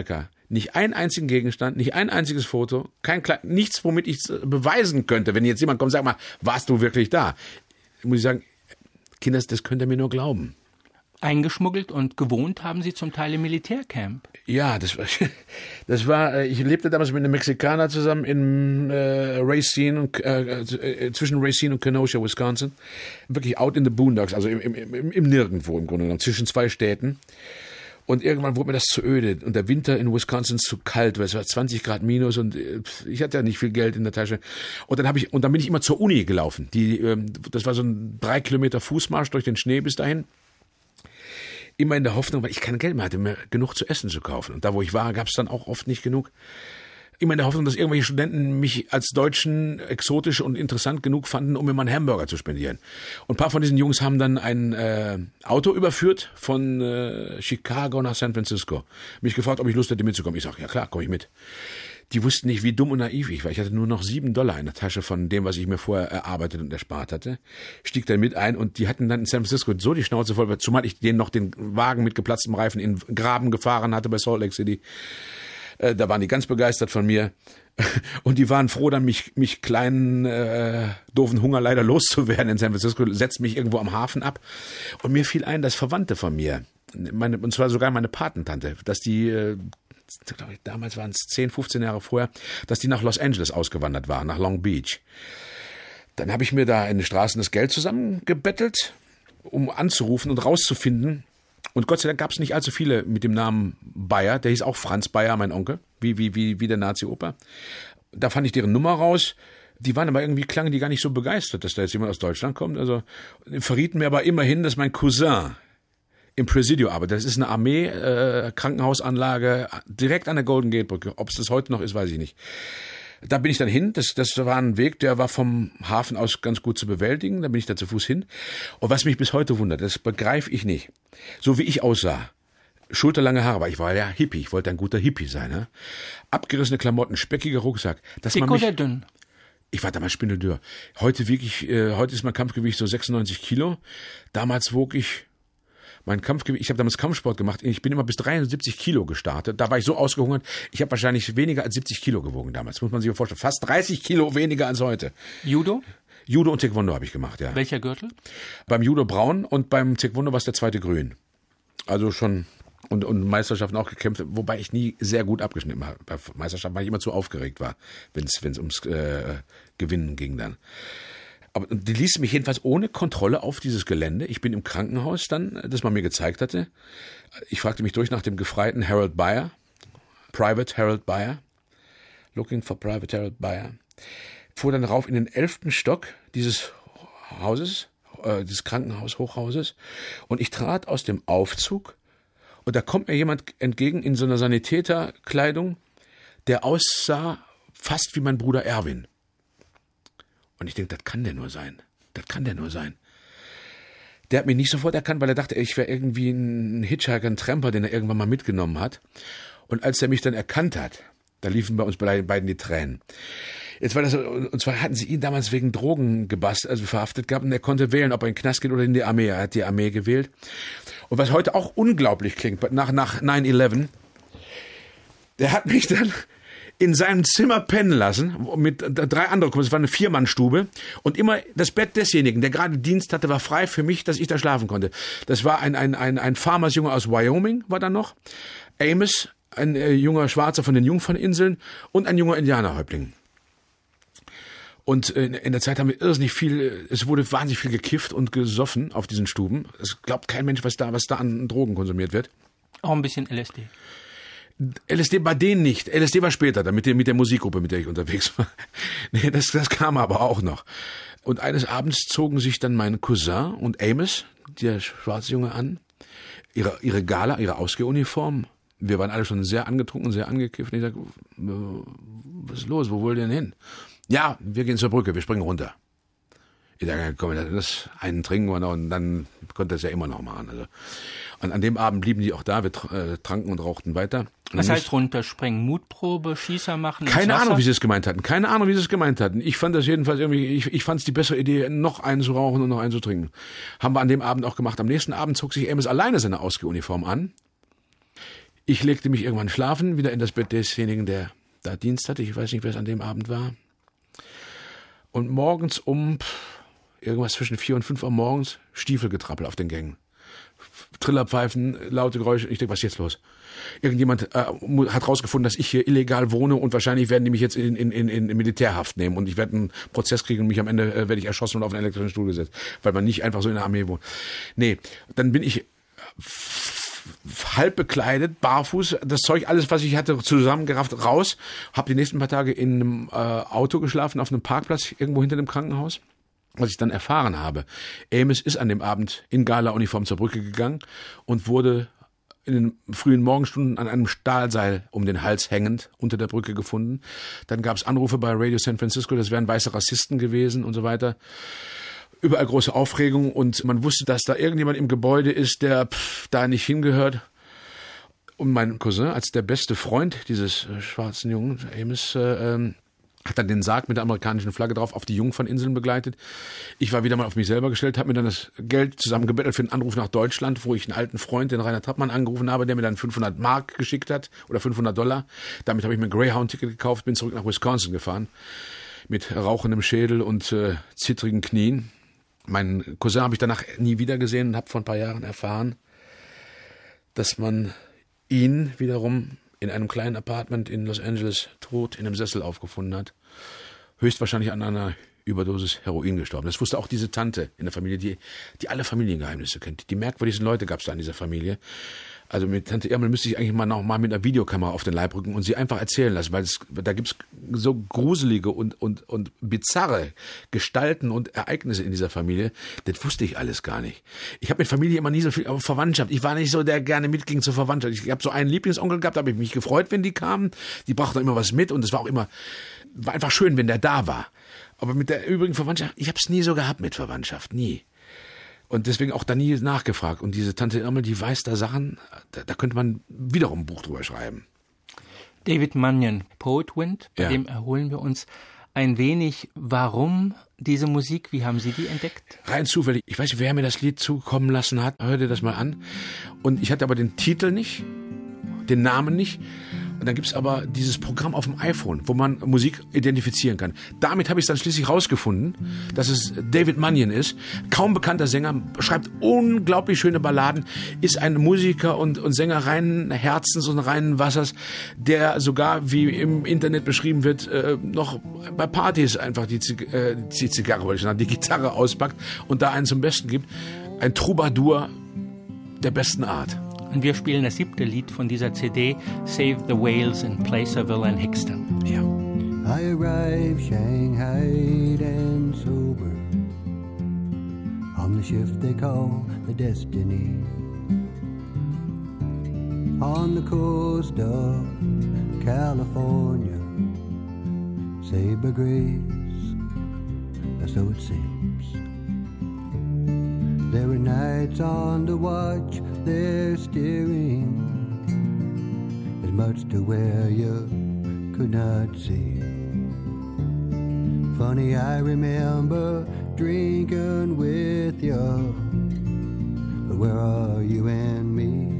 Nicht einen einzigen Gegenstand, nicht ein einziges Foto, kein Kle- nichts, womit ich es beweisen könnte. Wenn jetzt jemand kommt, sag mal, warst du wirklich da? Muss ich sagen, Kinders, das könnt ihr mir nur glauben. Eingeschmuggelt und gewohnt haben Sie zum Teil im Militärcamp. Ja, das war, das war, ich lebte damals mit einem Mexikaner zusammen in äh, Racine und, äh, äh, zwischen Racine und Kenosha, Wisconsin. Wirklich out in the boondocks, also im, im, im, im Nirgendwo im Grunde genommen, zwischen zwei Städten. Und irgendwann wurde mir das zu öde und der Winter in Wisconsin zu kalt, weil es war zwanzig Grad minus und ich hatte ja nicht viel Geld in der Tasche. Und dann habe ich und dann bin ich immer zur Uni gelaufen. Die, das war so ein drei Kilometer Fußmarsch durch den Schnee bis dahin. Immer in der Hoffnung, weil ich kein Geld mehr hatte, mir genug zu essen zu kaufen. Und da, wo ich war, gab es dann auch oft nicht genug. Immer in der Hoffnung, dass irgendwelche Studenten mich als Deutschen exotisch und interessant genug fanden, um mir mal einen Hamburger zu spendieren. Und ein paar von diesen Jungs haben dann ein äh, Auto überführt von äh, Chicago nach San Francisco. Mich gefragt, ob ich Lust hätte mitzukommen. Ich sage, ja klar, komme ich mit. Die wussten nicht, wie dumm und naiv ich war. Ich hatte nur noch sieben Dollar in der Tasche von dem, was ich mir vorher erarbeitet und erspart hatte. Stieg dann mit ein und die hatten dann in San Francisco so die Schnauze voll, zumal ich denen noch den Wagen mit geplatztem Reifen in den Graben gefahren hatte bei Salt Lake City. Da waren die ganz begeistert von mir. Und die waren froh, dann mich, mich kleinen, äh, doofen Hunger leider loszuwerden in San Francisco, setzt mich irgendwo am Hafen ab. Und mir fiel ein, dass Verwandte von mir, meine, und zwar sogar meine Patentante, dass die, äh, glaube ich, damals waren es zehn, fünfzehn Jahre vorher, dass die nach Los Angeles ausgewandert waren, nach Long Beach. Dann habe ich mir da in den Straßen das Geld zusammengebettelt, um anzurufen und rauszufinden. Und Gott sei Dank gab es nicht allzu viele mit dem Namen Bayer. Der hieß auch Franz Bayer, mein Onkel, wie, wie, wie, wie der Nazi-Opa. Da fand ich deren Nummer raus. Die waren aber irgendwie, klangen die gar nicht so begeistert, dass da jetzt jemand aus Deutschland kommt. Also verrieten mir aber immerhin, dass mein Cousin im Presidio arbeitet. Das ist eine Armee-Krankenhausanlage äh, direkt an der Golden Gate Brücke. Ob es das heute noch ist, weiß ich nicht. Da bin ich dann hin, das, das war ein Weg, der war vom Hafen aus ganz gut zu bewältigen, da bin ich da zu Fuß hin. Und was mich bis heute wundert, das begreife ich nicht. So wie ich aussah, schulterlange Haare, weil ich war ja Hippie, ich wollte ein guter Hippie sein. Ne? Abgerissene Klamotten, speckiger Rucksack. Dass Dick man mich, oder dünn? Ich war damals spindeldürr. Heute wiege ich, äh, heute ist mein Kampfgewicht so sechsundneunzig Kilo. Damals wog ich Mein Kampfgewicht, ich habe damals Kampfsport gemacht, ich bin immer bis dreiundsiebzig Kilo gestartet. Da war ich so ausgehungert, ich habe wahrscheinlich weniger als siebzig Kilo gewogen damals. Muss man sich mal vorstellen. Fast dreißig Kilo weniger als heute. Judo? Judo und Taekwondo habe ich gemacht, ja. Welcher Gürtel? Beim Judo braun und beim Taekwondo war es der zweite grün. Also schon, und, und Meisterschaften auch gekämpft, wobei ich nie sehr gut abgeschnitten habe. Bei Meisterschaften, weil ich immer zu aufgeregt war, wenn es ums äh, Gewinnen ging dann. Aber die ließ mich jedenfalls ohne Kontrolle auf dieses Gelände. Ich bin im Krankenhaus dann, das man mir gezeigt hatte. Ich fragte mich durch nach dem gefreiten Harold Bayer, Private Harold Bayer, looking for Private Harold Bayer. Fuhr dann rauf in den elften Stock dieses Hauses, äh, dieses Krankenhaus-Hochhauses. Und ich trat aus dem Aufzug und da kommt mir jemand entgegen in so einer Sanitäterkleidung, der aussah fast wie mein Bruder Erwin. Und ich denke, das kann der nur sein. Das kann der nur sein. Der hat mich nicht sofort erkannt, weil er dachte, ich wäre irgendwie ein Hitchhiker, ein Tramper, den er irgendwann mal mitgenommen hat. Und als er mich dann erkannt hat, da liefen bei uns beiden die Tränen. Jetzt war das, und zwar hatten sie ihn damals wegen Drogen gebastelt, also verhaftet gehabt, und er konnte wählen, ob er in den Knast geht oder in die Armee. Er hat die Armee gewählt. Und was heute auch unglaublich klingt, nach, nach nine eleven, der hat mich dann in seinem Zimmer pennen lassen, mit drei anderen, es war eine Viermannstube, und immer das Bett desjenigen, der gerade Dienst hatte, war frei für mich, dass ich da schlafen konnte. Das war ein, ein, ein, ein Farmersjunge aus Wyoming, war da noch, Amos, ein äh, junger Schwarzer von den Jungferninseln und ein junger Indianerhäuptling. Und in, in der Zeit haben wir irrsinnig viel, es wurde wahnsinnig viel gekifft und gesoffen auf diesen Stuben. Es glaubt kein Mensch, was da, was da an Drogen konsumiert wird. Auch ein bisschen L S D. L S D bei denen nicht. L S D war später, dann mit der, mit der Musikgruppe, mit der ich unterwegs war. Nee, das, das kam aber auch noch. Und eines Abends zogen sich dann mein Cousin und Amos, der schwarze Junge, an, ihre, ihre Gala, ihre Ausgehuniform. Wir waren alle schon sehr angetrunken, sehr angekifft. Und ich sag, was ist los, wo wollt ihr denn hin? Ja, wir gehen zur Brücke, wir springen runter. Ich dachte, komm, das einen trinken wir noch und dann konnte das ja immer noch machen. Also. Und an dem Abend blieben die auch da, wir äh, tranken und rauchten weiter. Und Was heißt runterspringen? Mutprobe, Schießer machen? Keine Ahnung, wie sie es gemeint hatten. Keine Ahnung, wie sie es gemeint hatten. Ich fand das jedenfalls irgendwie, ich, ich fand es die bessere Idee, noch einen zu rauchen und noch einen zu trinken. Haben wir an dem Abend auch gemacht. Am nächsten Abend zog sich Amos alleine seine Ausgehuniform an. Ich legte mich irgendwann schlafen, wieder in das Bett desjenigen, der da Dienst hatte. Ich weiß nicht, wer es an dem Abend war. Und morgens um irgendwas zwischen vier und fünf Uhr morgens Stiefelgetrappel auf den Gängen. Trillerpfeifen, laute Geräusche. Ich denke, was ist jetzt los? Irgendjemand äh, hat rausgefunden, dass ich hier illegal wohne und wahrscheinlich werden die mich jetzt in, in, in, in Militärhaft nehmen und ich werde einen Prozess kriegen und mich am Ende äh, werde ich erschossen und auf einen elektrischen Stuhl gesetzt, weil man nicht einfach so in der Armee wohnt. Nee, dann bin ich halb bekleidet, barfuß, das Zeug, alles, was ich hatte, zusammengerafft, raus, habe die nächsten paar Tage in einem äh, Auto geschlafen, auf einem Parkplatz, irgendwo hinter dem Krankenhaus. Was ich dann erfahren habe, Amos ist an dem Abend in Gala-Uniform zur Brücke gegangen und wurde in den frühen Morgenstunden an einem Stahlseil um den Hals hängend unter der Brücke gefunden. Dann gab es Anrufe bei Radio San Francisco, das wären weiße Rassisten gewesen und so weiter. Überall große Aufregung und man wusste, dass da irgendjemand im Gebäude ist, der pff, da nicht hingehört. Und mein Cousin, als der beste Freund dieses äh, schwarzen Jungen, Amos, äh, ähm, hat dann den Sarg mit der amerikanischen Flagge drauf auf die Jungferninseln begleitet. Ich war wieder mal auf mich selber gestellt, habe mir dann das Geld zusammengebettelt für einen Anruf nach Deutschland, wo ich einen alten Freund, den Rainer Trappmann, angerufen habe, der mir dann fünfhundert Mark geschickt hat oder fünfhundert Dollar. Damit habe ich mir ein Greyhound-Ticket gekauft, bin zurück nach Wisconsin gefahren mit rauchendem Schädel und äh, zittrigen Knien. Meinen Cousin habe ich danach nie wieder gesehen und habe vor ein paar Jahren erfahren, dass man ihn wiederum in einem kleinen Apartment in Los Angeles tot in einem Sessel aufgefunden hat. Höchstwahrscheinlich an einer Überdosis Heroin gestorben. Das wusste auch diese Tante in der Familie, die, die alle Familiengeheimnisse kennt. Die merkwürdigsten Leute gab es da in dieser Familie. Also mit Tante Irmel müsste ich eigentlich mal noch mal mit einer Videokamera auf den Leib rücken und sie einfach erzählen lassen, weil es, da gibt's so gruselige und, und, und bizarre Gestalten und Ereignisse in dieser Familie. Das wusste ich alles gar nicht. Ich habe mit Familie immer nie so viel, aber Verwandtschaft. Ich war nicht so, der gerne mitging zur Verwandtschaft. Ich habe so einen Lieblingsonkel gehabt, da habe ich mich gefreut, wenn die kamen. Die brachten immer was mit und es war auch immer, war einfach schön, wenn der da war. Aber mit der übrigen Verwandtschaft, ich habe es nie so gehabt mit Verwandtschaft, nie. Und deswegen auch da nie nachgefragt. Und diese Tante Irmel, die weiß da Sachen, da, da könnte man wiederum ein Buch drüber schreiben. David Mannion, Poet Wind, bei ja. dem erholen wir uns ein wenig. Warum diese Musik? Wie haben Sie die entdeckt? Rein zufällig. Ich weiß nicht, wer mir das Lied zukommen lassen hat. Hör dir das mal an. Und ich hatte aber den Titel nicht, den Namen nicht. Und dann gibt's aber dieses Programm auf dem iPhone, wo man Musik identifizieren kann. Damit habe ich dann schließlich rausgefunden, dass es David Mannion ist. Kaum bekannter Sänger, schreibt unglaublich schöne Balladen, ist ein Musiker und, und Sänger reinen Herzens und reinen Wassers, der sogar, wie im Internet beschrieben wird, äh, noch bei Partys einfach die, Zig- äh, die Zigarre, wollte ich sagen, die Gitarre auspackt und da einen zum Besten gibt. Ein Troubadour der besten Art. Und wir spielen das siebte Lied von dieser C D, Save the Whales in Placerville and Hickston. Ja. I arrived shanghaied and sober on the shift they call the Destiny, on the coast of California, saved by grace, so it seems. There were nights on the watch, they're steering as much to where you could not see. Funny, I remember drinking with you, but where are you and me?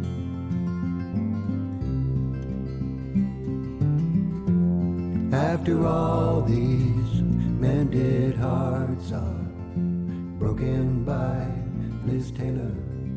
After all these mended hearts are broken by Liz Taylor,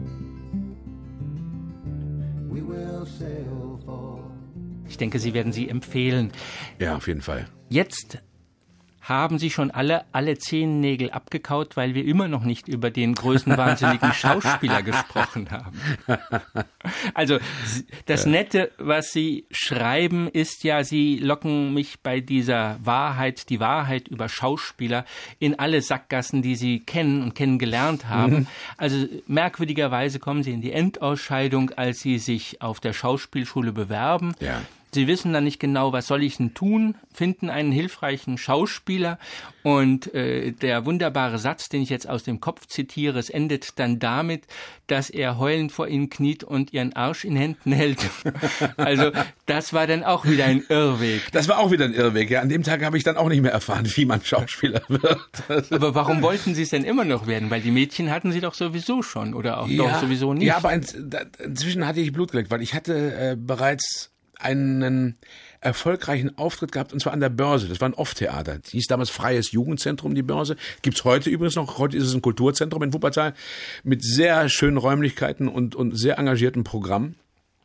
we will sail for. Ich denke, Sie werden sie empfehlen. Ja, auf jeden Fall. Jetzt haben Sie schon alle, alle Zehennägel abgekaut, weil wir immer noch nicht über den größenwahnsinnigen Schauspieler gesprochen haben. Also das Nette, was Sie schreiben, ist ja, Sie locken mich bei dieser Wahrheit, die Wahrheit über Schauspieler, in alle Sackgassen, die Sie kennen und kennengelernt haben. Mhm. Also merkwürdigerweise kommen Sie in die Endausscheidung, als Sie sich auf der Schauspielschule bewerben. Ja. Sie wissen dann nicht genau, was soll ich denn tun, finden einen hilfreichen Schauspieler und äh, der wunderbare Satz, den ich jetzt aus dem Kopf zitiere, es endet dann damit, dass er heulend vor ihnen kniet und ihren Arsch in Händen hält. Also das war dann auch wieder ein Irrweg. Das war auch wieder ein Irrweg, ja. An dem Tag habe ich dann auch nicht mehr erfahren, wie man Schauspieler wird. Aber warum wollten Sie es denn immer noch werden? Weil die Mädchen hatten Sie doch sowieso schon oder auch ja, doch sowieso nicht. Ja, aber in, da, inzwischen hatte ich Blut geleckt, weil ich hatte äh, bereits einen erfolgreichen Auftritt gehabt, und zwar an der Börse. Das war ein Off-Theater. Das hieß damals Freies Jugendzentrum, die Börse. Gibt's heute übrigens noch. Heute ist es ein Kulturzentrum in Wuppertal mit sehr schönen Räumlichkeiten und, und sehr engagiertem Programm.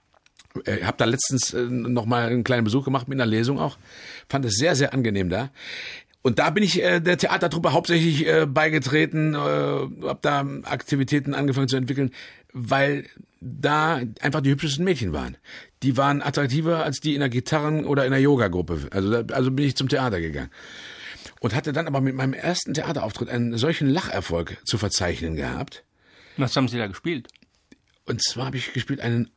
Ich habe da letztens äh, noch mal einen kleinen Besuch gemacht mit einer Lesung auch. Fand es sehr, sehr angenehm da. Und da bin ich äh, der Theatertruppe hauptsächlich äh, beigetreten, äh, habe da Aktivitäten angefangen zu entwickeln, weil da einfach die hübschesten Mädchen waren. Die waren attraktiver als die in der Gitarren- oder in der Yoga-Gruppe. Also, da, also bin ich zum Theater gegangen. Und hatte dann aber mit meinem ersten Theaterauftritt einen solchen Lacherfolg zu verzeichnen gehabt. Was haben Sie da gespielt? Und zwar habe ich gespielt einen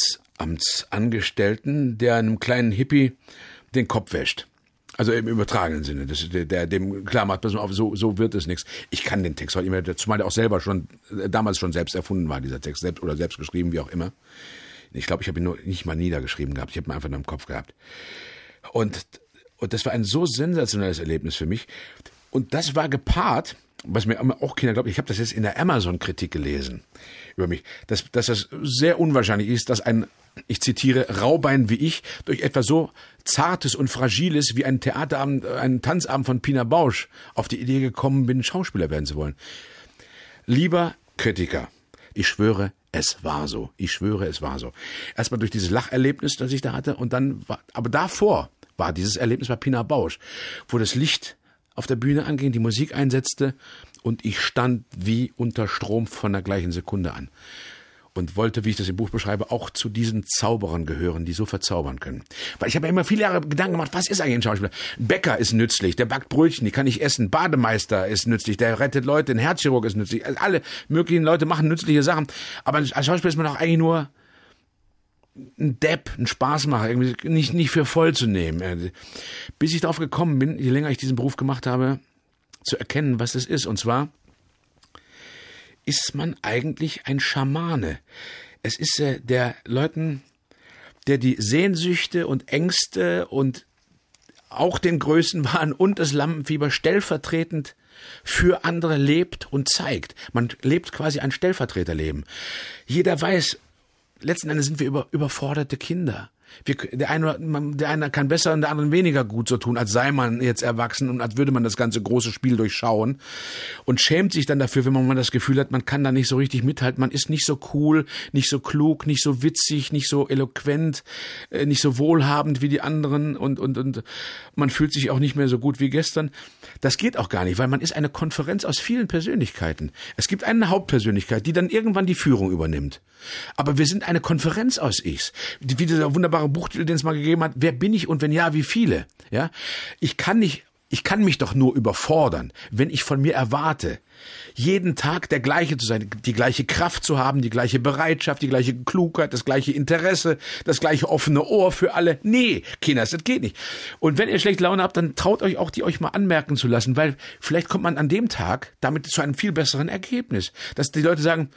Arbeitsamtsangestellten, der einem kleinen Hippie den Kopf wäscht. Also im übertragenen Sinne, das, der, der dem klar macht, pass mal auf, so, so wird es nichts. Ich kann den Text heute nicht mehr, zumal der auch selber schon, damals schon selbst erfunden war, dieser Text, selbst oder selbst geschrieben, wie auch immer. Ich glaube, ich habe ihn nur nicht mal niedergeschrieben gehabt, ich habe ihn einfach nur im Kopf gehabt. Und, und das war ein so sensationelles Erlebnis für mich. Und das war gepaart, was mir auch Kinder glauben, ich habe das jetzt in der Amazon-Kritik gelesen über mich, dass, dass das sehr unwahrscheinlich ist, dass ein, ich zitiere, Raubein wie ich durch etwas so Zartes und Fragiles wie ein Theaterabend, einen Tanzabend von Pina Bausch auf die Idee gekommen bin, Schauspieler werden zu wollen. Lieber Kritiker, ich schwöre, es war so. Ich schwöre, es war so. Erstmal durch dieses Lacherlebnis, das ich da hatte, und dann war, aber davor war dieses Erlebnis bei Pina Bausch, wo das Licht auf der Bühne anging, die Musik einsetzte und ich stand wie unter Strom von der gleichen Sekunde an. Und wollte, wie ich das im Buch beschreibe, auch zu diesen Zauberern gehören, die so verzaubern können. Weil ich habe mir immer viele Jahre Gedanken gemacht, was ist eigentlich ein Schauspieler? Ein Bäcker ist nützlich, der backt Brötchen, die kann ich essen. Bademeister ist nützlich, der rettet Leute, ein Herzchirurg ist nützlich. Also alle möglichen Leute machen nützliche Sachen. Aber als Schauspieler ist man auch eigentlich nur ein Depp, ein Spaßmacher, irgendwie nicht, nicht für voll zu nehmen. Bis ich darauf gekommen bin, je länger ich diesen Beruf gemacht habe, zu erkennen, was das ist. Und zwar ist man eigentlich ein Schamane. Es ist äh, der Leuten, der die Sehnsüchte und Ängste und auch den Größenwahn und das Lampenfieber stellvertretend für andere lebt und zeigt. Man lebt quasi ein Stellvertreterleben. Jeder weiß, letzten Endes sind wir über, überforderte Kinder. Wir, der, eine, der eine kann besser und der andere weniger gut so tun, als sei man jetzt erwachsen und als würde man das ganze große Spiel durchschauen und schämt sich dann dafür, wenn man mal das Gefühl hat, man kann da nicht so richtig mithalten, man ist nicht so cool, nicht so klug, nicht so witzig, nicht so eloquent, nicht so wohlhabend wie die anderen und, und, und man fühlt sich auch nicht mehr so gut wie gestern. Das geht auch gar nicht, weil man ist eine Konferenz aus vielen Persönlichkeiten. Es gibt eine Hauptpersönlichkeit, die dann irgendwann die Führung übernimmt. Aber wir sind eine Konferenz aus Ichs. Wie dieser wunderbare Buchtitel, den es mal gegeben hat, wer bin ich und wenn ja, wie viele? Ja, ich kann nicht, ich kann mich doch nur überfordern, wenn ich von mir erwarte, jeden Tag der gleiche zu sein, die gleiche Kraft zu haben, die gleiche Bereitschaft, die gleiche Klugheit, das gleiche Interesse, das gleiche offene Ohr für alle. Nee, Kinders, das geht nicht. Und wenn ihr schlechte Laune habt, dann traut euch auch, die euch mal anmerken zu lassen, weil vielleicht kommt man an dem Tag damit zu einem viel besseren Ergebnis. Dass die Leute sagen,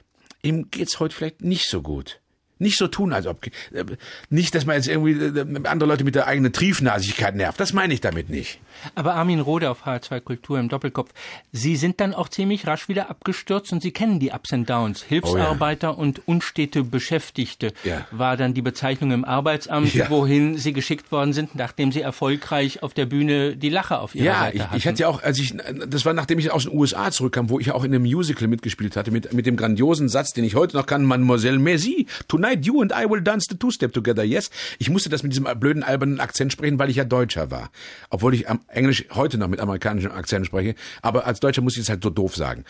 ihm geht's heute vielleicht nicht so gut. Nicht so tun, als ob, nicht, dass man jetzt irgendwie andere Leute mit der eigenen Triefnasigkeit nervt. Das meine ich damit nicht. Aber Armin Rohde auf H R zwei Kultur im Doppelkopf, Sie sind dann auch ziemlich rasch wieder abgestürzt und Sie kennen die Ups and Downs. Hilfsarbeiter oh ja. und unstete Beschäftigte ja. war dann die Bezeichnung im Arbeitsamt, ja. wohin Sie geschickt worden sind, nachdem Sie erfolgreich auf der Bühne die Lache auf Ihrer ja, Seite ich, hatten. ich hatte ja auch, als ich, das war nachdem ich aus den U S A zurückkam, wo ich ja auch in einem Musical mitgespielt hatte, mit, mit dem grandiosen Satz, den ich heute noch kann, Mademoiselle Merci, tonight you and I will dance the two-step together, yes. Ich musste das mit diesem blöden, albernen Akzent sprechen, weil ich ja Deutscher war. Obwohl ich am Englisch heute noch mit amerikanischem Akzent spreche, aber als Deutscher muss ich es halt so doof sagen.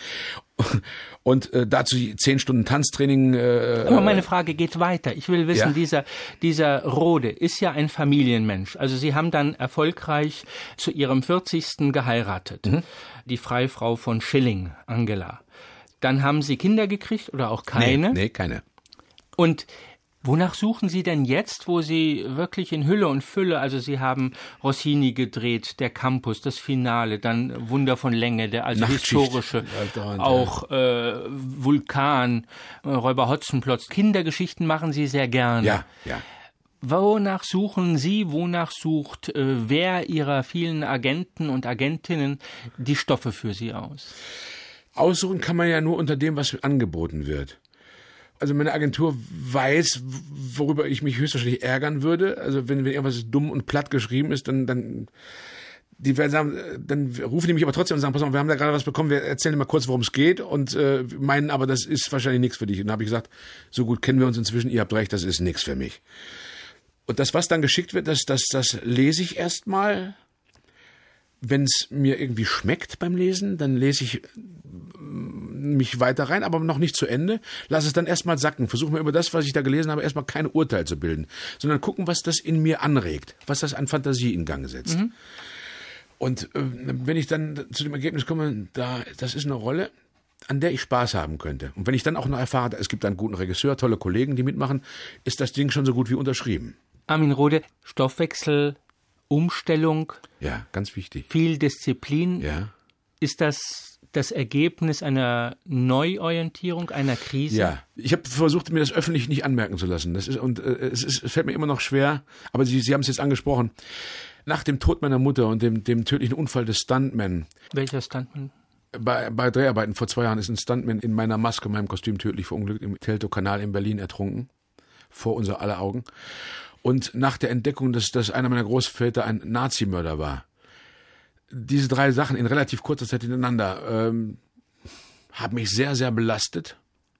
Und äh, dazu zehn Stunden Tanztraining. Äh, aber meine Frage geht weiter. Ich will wissen, ja? dieser dieser Rohde ist ja ein Familienmensch. Also Sie haben dann erfolgreich zu Ihrem vierzigsten geheiratet. Mhm. Die Freifrau von Schilling, Angela. Dann haben Sie Kinder gekriegt oder auch keine? Nee, nee keine. Und Wonach suchen Sie denn jetzt, wo Sie wirklich in Hülle und Fülle, also Sie haben Rossini gedreht, der Campus, das Finale, dann Wunder von Länge, der also Nachtschicht. historische, Dauernd, auch äh, Vulkan, äh, Räuber Hotzenplotz. Kindergeschichten machen Sie sehr gerne. Ja, ja. Wonach suchen Sie, wonach sucht äh, wer Ihrer vielen Agenten und Agentinnen die Stoffe für Sie aus? Aussuchen kann man ja nur unter dem, was angeboten wird. Also meine Agentur weiß, worüber ich mich höchstwahrscheinlich ärgern würde. Also wenn, wenn irgendwas dumm und platt geschrieben ist, dann, dann, die werden sagen, dann rufen die mich aber trotzdem und sagen, pass auf, wir haben da gerade was bekommen, wir erzählen dir mal kurz, worum es geht und äh, meinen aber, das ist wahrscheinlich nichts für dich. Und dann habe ich gesagt, so gut kennen wir uns inzwischen, ihr habt recht, das ist nichts für mich. Und das, was dann geschickt wird, das, das, das lese ich erstmal. Wenn es mir irgendwie schmeckt beim Lesen, dann lese ich mich weiter rein, aber noch nicht zu Ende. Lass es dann erstmal sacken. Versuche mir über das, was ich da gelesen habe, erstmal kein Urteil zu bilden, sondern gucken, was das in mir anregt, was das an Fantasie in Gang setzt. Mhm. Und äh, wenn ich dann zu dem Ergebnis komme, da, das ist eine Rolle, an der ich Spaß haben könnte. Und wenn ich dann auch noch erfahre, es gibt einen guten Regisseur, tolle Kollegen, die mitmachen, ist das Ding schon so gut wie unterschrieben. Armin Rohde, Stoffwechsel, Umstellung. Ja, ganz wichtig. Viel Disziplin. Ja. Ist das das Ergebnis einer Neuorientierung, einer Krise? Ja, ich habe versucht, mir das öffentlich nicht anmerken zu lassen. Das ist, und äh, es, ist, es fällt mir immer noch schwer, aber Sie, Sie haben es jetzt angesprochen. Nach dem Tod meiner Mutter und dem, dem tödlichen Unfall des Stuntman. Welcher Stuntman? Bei, bei Dreharbeiten vor zwei Jahren ist ein Stuntman in meiner Maske, meinem Kostüm tödlich verunglückt, im Teltow-Kanal in Berlin ertrunken. Vor unser aller Augen. Und nach der Entdeckung, dass, dass einer meiner Großväter ein Nazimörder war, diese drei Sachen in relativ kurzer Zeit hintereinander ähm, haben mich sehr, sehr belastet.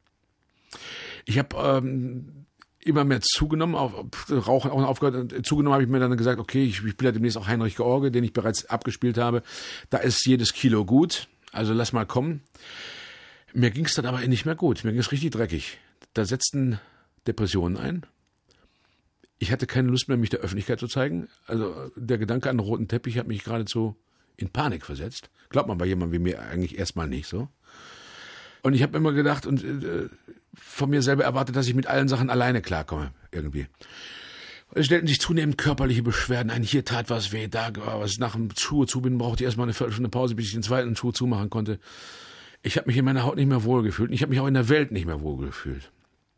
Ich habe ähm, immer mehr zugenommen, auf, Rauchen auch aufgehört. Zugenommen habe ich mir dann gesagt, okay, ich, ich spiele demnächst auch Heinrich George, den ich bereits abgespielt habe. Da ist jedes Kilo gut, also lass mal kommen. Mir ging es dann aber nicht mehr gut, mir ging es richtig dreckig. Da setzten Depressionen ein. Ich hatte keine Lust mehr, mich der Öffentlichkeit zu zeigen. Also der Gedanke an den roten Teppich hat mich geradezu in Panik versetzt. Glaubt man bei jemandem wie mir eigentlich erstmal nicht so. Und ich habe immer gedacht und äh, von mir selber erwartet, dass ich mit allen Sachen alleine klarkomme irgendwie. Es stellten sich zunehmend körperliche Beschwerden ein. Hier tat was weh, da war was. Nach dem Schuhe zubinden brauchte ich erstmal eine Viertelstunde Pause, bis ich den zweiten Schuh zumachen konnte. Ich habe mich in meiner Haut nicht mehr wohlgefühlt und ich habe mich auch in der Welt nicht mehr wohlgefühlt.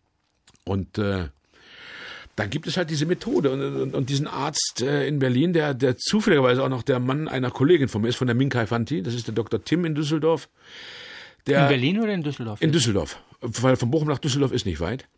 Und äh, dann gibt es halt diese Methode und, und, und diesen Arzt äh, in Berlin, der, der zufälligerweise auch noch der Mann einer Kollegin von mir ist, von der Minkai Fanti, das ist der Doktor Tim in Düsseldorf. Der, in Berlin oder in Düsseldorf? In Düsseldorf, weil von Bochum nach Düsseldorf ist nicht weit.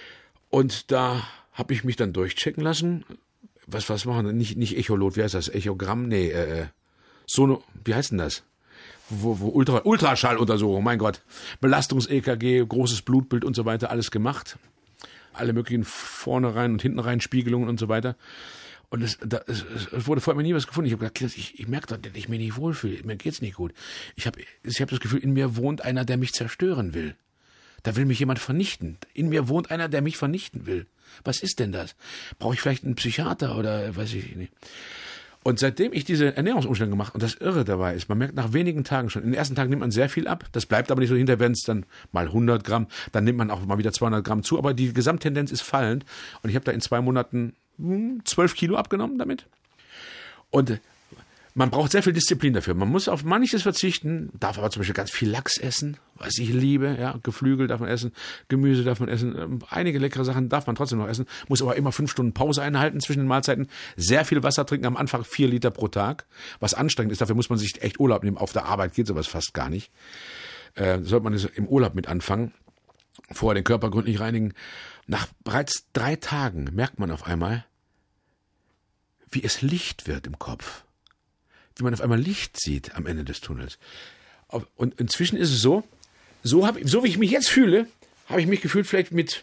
Und da habe ich mich dann durchchecken lassen. Was, was machen nicht nicht Echolot, wie heißt das? Echogramm? Nee, äh, Sono, wie heißt denn das? Wo, wo Ultra, Ultraschalluntersuchung, mein Gott. Belastungs-E K G, großes Blutbild und so weiter, alles gemacht. Alle möglichen vorne rein und hinten rein Spiegelungen und so weiter. Und es, da, es, es wurde vorher mir nie was gefunden. Ich habe gedacht, ich, ich merke doch, dass ich mich nicht wohlfühle. Mir geht's nicht gut. Ich habe ich hab das Gefühl, in mir wohnt einer, der mich zerstören will. Da will mich jemand vernichten. In mir wohnt einer, der mich vernichten will. Was ist denn das? Brauche ich vielleicht einen Psychiater oder weiß ich nicht. Und seitdem ich diese Ernährungsumstellung gemacht habe, und das Irre dabei ist, man merkt nach wenigen Tagen schon, in den ersten Tagen nimmt man sehr viel ab, das bleibt aber nicht so, hinterher werden es dann mal hundert Gramm, dann nimmt man auch mal wieder zweihundert Gramm zu, aber die Gesamttendenz ist fallend und ich habe da in zwei Monaten zwölf Kilo abgenommen damit. Und man braucht sehr viel Disziplin dafür. Man muss auf manches verzichten, darf aber zum Beispiel ganz viel Lachs essen, was ich liebe, ja, Geflügel darf man essen, Gemüse darf man essen, einige leckere Sachen darf man trotzdem noch essen, muss aber immer fünf Stunden Pause einhalten zwischen den Mahlzeiten, sehr viel Wasser trinken, am Anfang vier Liter pro Tag, was anstrengend ist, dafür muss man sich echt Urlaub nehmen, auf der Arbeit geht sowas fast gar nicht. Äh, sollte man das im Urlaub mit anfangen, vorher den Körper gründlich reinigen. Nach bereits drei Tagen merkt man auf einmal, wie es Licht wird im Kopf. Wie man auf einmal Licht sieht am Ende des Tunnels. Und inzwischen ist es so, so, hab, so wie ich mich jetzt fühle, habe ich mich gefühlt vielleicht mit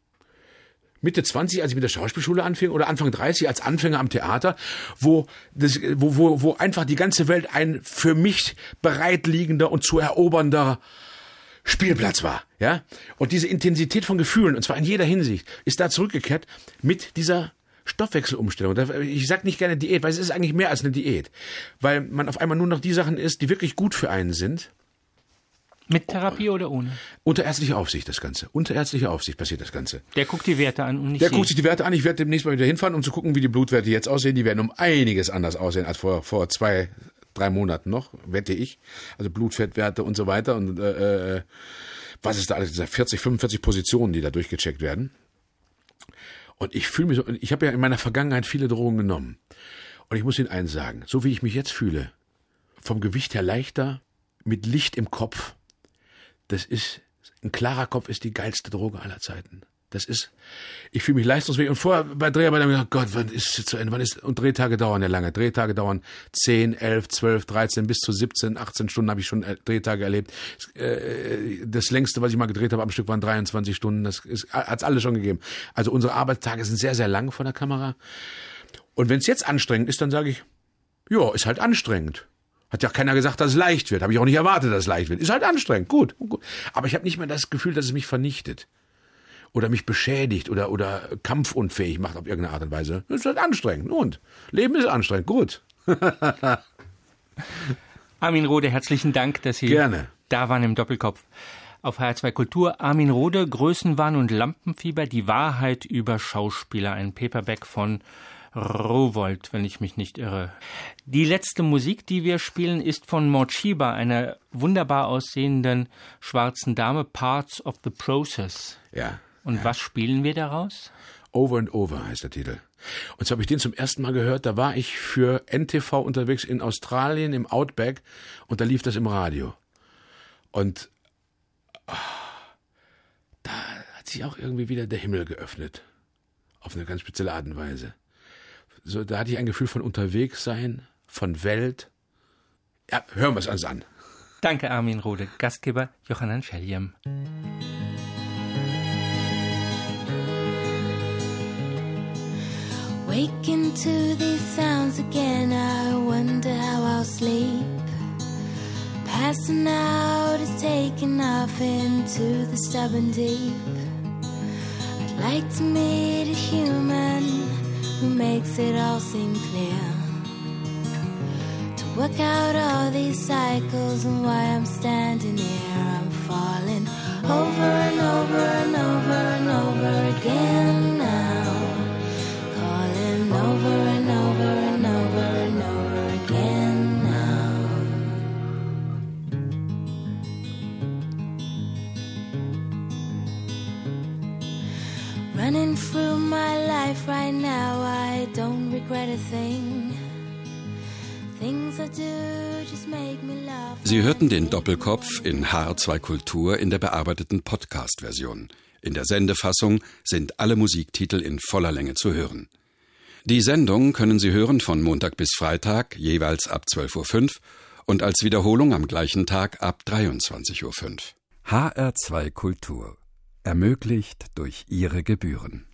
Mitte zwanzig, als ich mit der Schauspielschule anfing, oder Anfang dreißig als Anfänger am Theater, wo, das, wo, wo, wo einfach die ganze Welt ein für mich bereitliegender und zu erobernder Spielplatz war. Ja? Und diese Intensität von Gefühlen, und zwar in jeder Hinsicht, ist da zurückgekehrt mit dieser Stoffwechselumstellung. Ich sage nicht gerne Diät, weil es ist eigentlich mehr als eine Diät. Weil man auf einmal nur noch die Sachen isst, die wirklich gut für einen sind. Mit Therapie oder ohne? Unter ärztlicher Aufsicht das Ganze. Unter ärztlicher Aufsicht passiert das Ganze. Der guckt die Werte an und nicht Der Sie. guckt sich die Werte an. Ich werde demnächst mal wieder hinfahren, um zu gucken, wie die Blutwerte jetzt aussehen. Die werden um einiges anders aussehen als vor, vor zwei, drei Monaten noch, wette ich. Also Blutfettwerte und so weiter. Und äh, äh, was ist da alles? vierzig, fünfundvierzig Positionen, die da durchgecheckt werden. Und ich fühle mich so, ich habe ja in meiner Vergangenheit viele Drogen genommen. Und ich muss Ihnen eins sagen, so wie ich mich jetzt fühle, vom Gewicht her leichter, mit Licht im Kopf, das ist, ein klarer Kopf ist die geilste Droge aller Zeiten. Das ist, ich fühle mich leistungsfähig. Und vorher bei Dreharbeiten habe ich gedacht, Gott, wann ist es zu Ende? Wann ist, und Drehtage dauern ja lange. Drehtage dauern zehn, elf, zwölf, dreizehn, bis zu siebzehn, achtzehn Stunden habe ich schon Drehtage erlebt. Das längste, was ich mal gedreht habe am Stück, waren dreiundzwanzig Stunden. Das hat es alles schon gegeben. Also unsere Arbeitstage sind sehr, sehr lang vor der Kamera. Und wenn es jetzt anstrengend ist, dann sage ich, ja, ist halt anstrengend. Hat ja keiner gesagt, dass es leicht wird. Habe ich auch nicht erwartet, dass es leicht wird. Ist halt anstrengend, gut. gut. Aber ich habe nicht mehr das Gefühl, dass es mich vernichtet. Oder mich beschädigt oder, oder kampfunfähig macht auf irgendeine Art und Weise. Das ist halt anstrengend. Und Leben ist anstrengend, gut. Armin Rohde, herzlichen Dank, dass Sie Gerne. da waren im Doppelkopf. Auf H R zwei Kultur, Armin Rohde, Größenwahn und Lampenfieber, die Wahrheit über Schauspieler, ein Paperback von Rowohlt, wenn ich mich nicht irre. Die letzte Musik, die wir spielen, ist von Morcheeba, einer wunderbar aussehenden schwarzen Dame, Parts of the Process. Ja. Und ja. was spielen wir daraus? Over and Over heißt der Titel. Und so habe ich den zum ersten Mal gehört, da war ich für N T V unterwegs in Australien, im Outback, und da lief das im Radio. Und oh, da hat sich auch irgendwie wieder der Himmel geöffnet. Auf eine ganz spezielle Art und Weise. So, da hatte ich ein Gefühl von Unterwegssein, von Welt. Ja, hören wir es uns an. Danke, Armin Rohde. Gastgeber Johannan Scheljem. Waking to these sounds again, I wonder how I'll sleep. Passing out is taking off into the stubborn deep. I'd like to meet a human who makes it all seem clear, to work out all these cycles and why I'm standing here. I'm falling over and over and over and over again now, calling over and over and over and over again now. Running through my life right now, I don't regret a thing. Things I do just make me laugh. Sie hörten den Doppelkopf in H R zwei Kultur in der bearbeiteten Podcast-Version. In der Sendefassung sind alle Musiktitel in voller Länge zu hören. Die Sendung können Sie hören von Montag bis Freitag, jeweils ab zwölf Uhr fünf und als Wiederholung am gleichen Tag ab dreiundzwanzig Uhr fünf. H R zwei Kultur. Ermöglicht durch Ihre Gebühren.